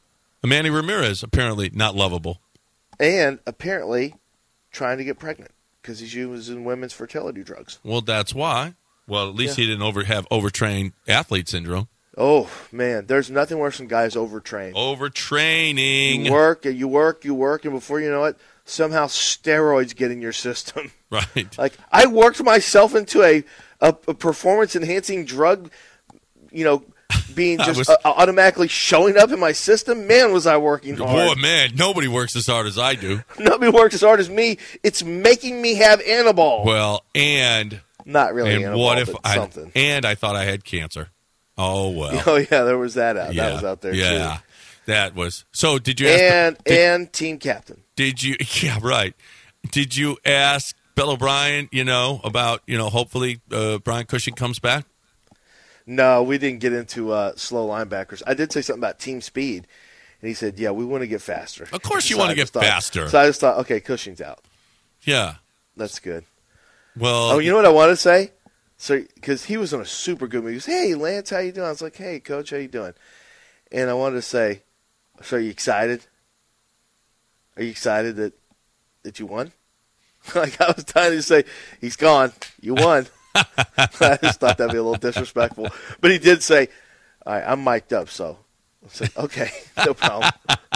Speaker 3: Manny Ramirez, apparently not lovable.
Speaker 4: And apparently trying to get pregnant because he's using women's fertility drugs.
Speaker 3: Well, that's why. Well, at least
Speaker 4: Yeah.
Speaker 3: he didn't over have overtrained athlete syndrome.
Speaker 4: Oh, man, there's nothing worse than guys overtrained.
Speaker 3: Overtraining.
Speaker 4: You work, and you work, you work, and before you know it, somehow steroids get in your system.
Speaker 3: Right.
Speaker 4: Like, I worked myself into a, a, a performance-enhancing drug, you know, being
Speaker 3: I
Speaker 4: just
Speaker 3: was-
Speaker 4: uh, automatically showing up in my system. Man, was I working hard.
Speaker 3: Boy, man, nobody works as hard as I do.
Speaker 4: Nobody works as hard as me. It's making me have Anabol.
Speaker 3: Well, and
Speaker 4: Not really
Speaker 3: and
Speaker 4: Anabol,
Speaker 3: what if
Speaker 4: but
Speaker 3: I
Speaker 4: something.
Speaker 3: and I thought I had cancer? Oh well.
Speaker 4: Oh, yeah, there was that out.
Speaker 3: yeah,
Speaker 4: That was out there,
Speaker 3: yeah,
Speaker 4: too.
Speaker 3: that was. So did you ask?
Speaker 4: And,
Speaker 3: did,
Speaker 4: and team captain.
Speaker 3: did you? Yeah, right. Did you ask Bill O'Brien? You know about you know hopefully uh, Brian Cushing comes back.
Speaker 4: No, we didn't get into uh, slow linebackers. I did say something about team speed, and he said, yeah, we want to get faster.
Speaker 3: Of course you
Speaker 4: So
Speaker 3: want
Speaker 4: I
Speaker 3: to get
Speaker 4: just thought-
Speaker 3: faster.
Speaker 4: So I just thought, okay, Cushing's out.
Speaker 3: Yeah.
Speaker 4: That's good.
Speaker 3: Well.
Speaker 4: Oh, you know what I want to say? So, because he was on a super good movie. He goes, hey, Lance, how you doing? I was like, hey, Coach, how you doing? And I wanted to say, so are you excited? Are you excited that that you won? Like, I was trying to say, he's gone. You won. I just thought that'd be a little disrespectful. But he did say, all right, I'm mic'd up, so. I said, okay, no problem.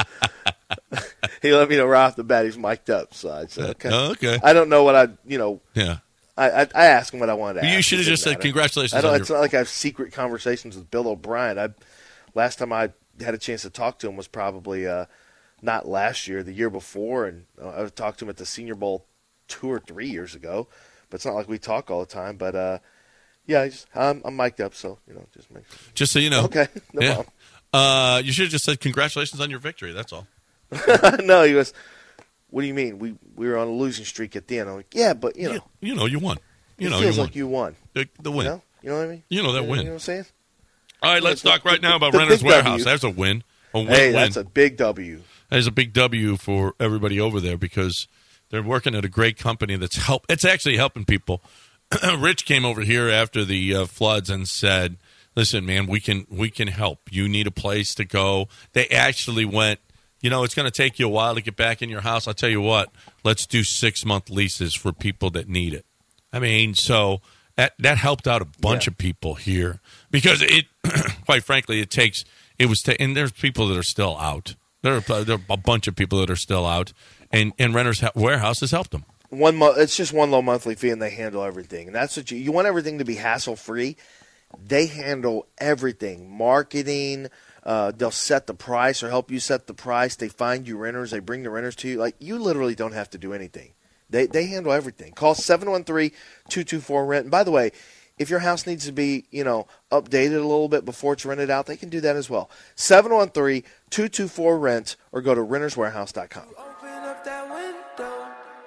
Speaker 4: He let me know right off the bat he's mic'd up, so I said, okay.
Speaker 3: Oh, okay.
Speaker 4: I don't know what I, you know,
Speaker 3: Yeah.
Speaker 4: I, I, I asked him what I wanted to ask.
Speaker 3: You should have
Speaker 4: It
Speaker 3: just
Speaker 4: didn't
Speaker 3: said
Speaker 4: matter.
Speaker 3: congratulations.
Speaker 4: I don't.
Speaker 3: on
Speaker 4: It's
Speaker 3: your,
Speaker 4: not like I have secret conversations with Bill O'Brien. I last time I had a chance to talk to him was probably uh, not last year, the year before, and uh, I talked to him at the Senior Bowl two or three years ago. But it's not like we talk all the time. But uh, yeah, I just, I'm, I'm mic'd up, so you know, just make sure.
Speaker 3: just so you know.
Speaker 4: Okay, no
Speaker 3: Yeah.
Speaker 4: problem.
Speaker 3: Uh, you should have just said congratulations on your victory. That's all.
Speaker 4: No, he goes, what do you mean? We we were on a losing streak at the end. I'm like, yeah, but you know,
Speaker 3: You, you know, you won. You
Speaker 4: it
Speaker 3: know,
Speaker 4: feels
Speaker 3: you
Speaker 4: like
Speaker 3: won.
Speaker 4: you won.
Speaker 3: The, the win.
Speaker 4: You know, you know what I mean?
Speaker 3: You know that
Speaker 4: you
Speaker 3: win.
Speaker 4: You know what I'm saying?
Speaker 3: All right, let's
Speaker 4: the-
Speaker 3: talk right
Speaker 4: the-
Speaker 3: now about
Speaker 4: the
Speaker 3: Renter's
Speaker 4: big
Speaker 3: Warehouse.
Speaker 4: W.
Speaker 3: That's a win. A win,
Speaker 4: Hey,
Speaker 3: win.
Speaker 4: that's a big W.
Speaker 3: That is a big W for everybody over there because they're working at a great company that's help. It's actually helping people. Rich came over here after the uh, floods and said, "Listen, man, we can we can help. You need a place to go." They actually went. You know, it's going to take you a while to get back in your house. I'll tell you what. Let's do six month leases for people that need it. I mean, so that that helped out a bunch
Speaker 4: Yeah.
Speaker 3: of people here because it, quite frankly, it takes it was ta- and there's people that are still out. There are, there are a bunch of people that are still out, and and Renters Warehouse has helped them.
Speaker 4: One mo- it's just one low monthly fee, and they handle everything. And that's what you you want everything to be hassle free. They handle everything, marketing. Uh, they'll set the price or help you set the price. They find you renters. They bring the renters to you. Like you literally don't have to do anything. They they handle everything. Call seven one three, two two four, rent. And by the way, if your house needs to be, you know, updated a little bit before it's rented out, they can do that as well. seven one three, two two four, rent or go to renters warehouse dot com.
Speaker 8: Open up that window.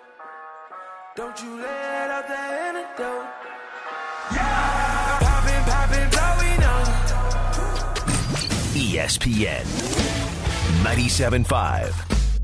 Speaker 8: Don't you let out that antidote. Yeah. Poppin', poppin', blowing on.
Speaker 1: E S P N ninety-seven point five.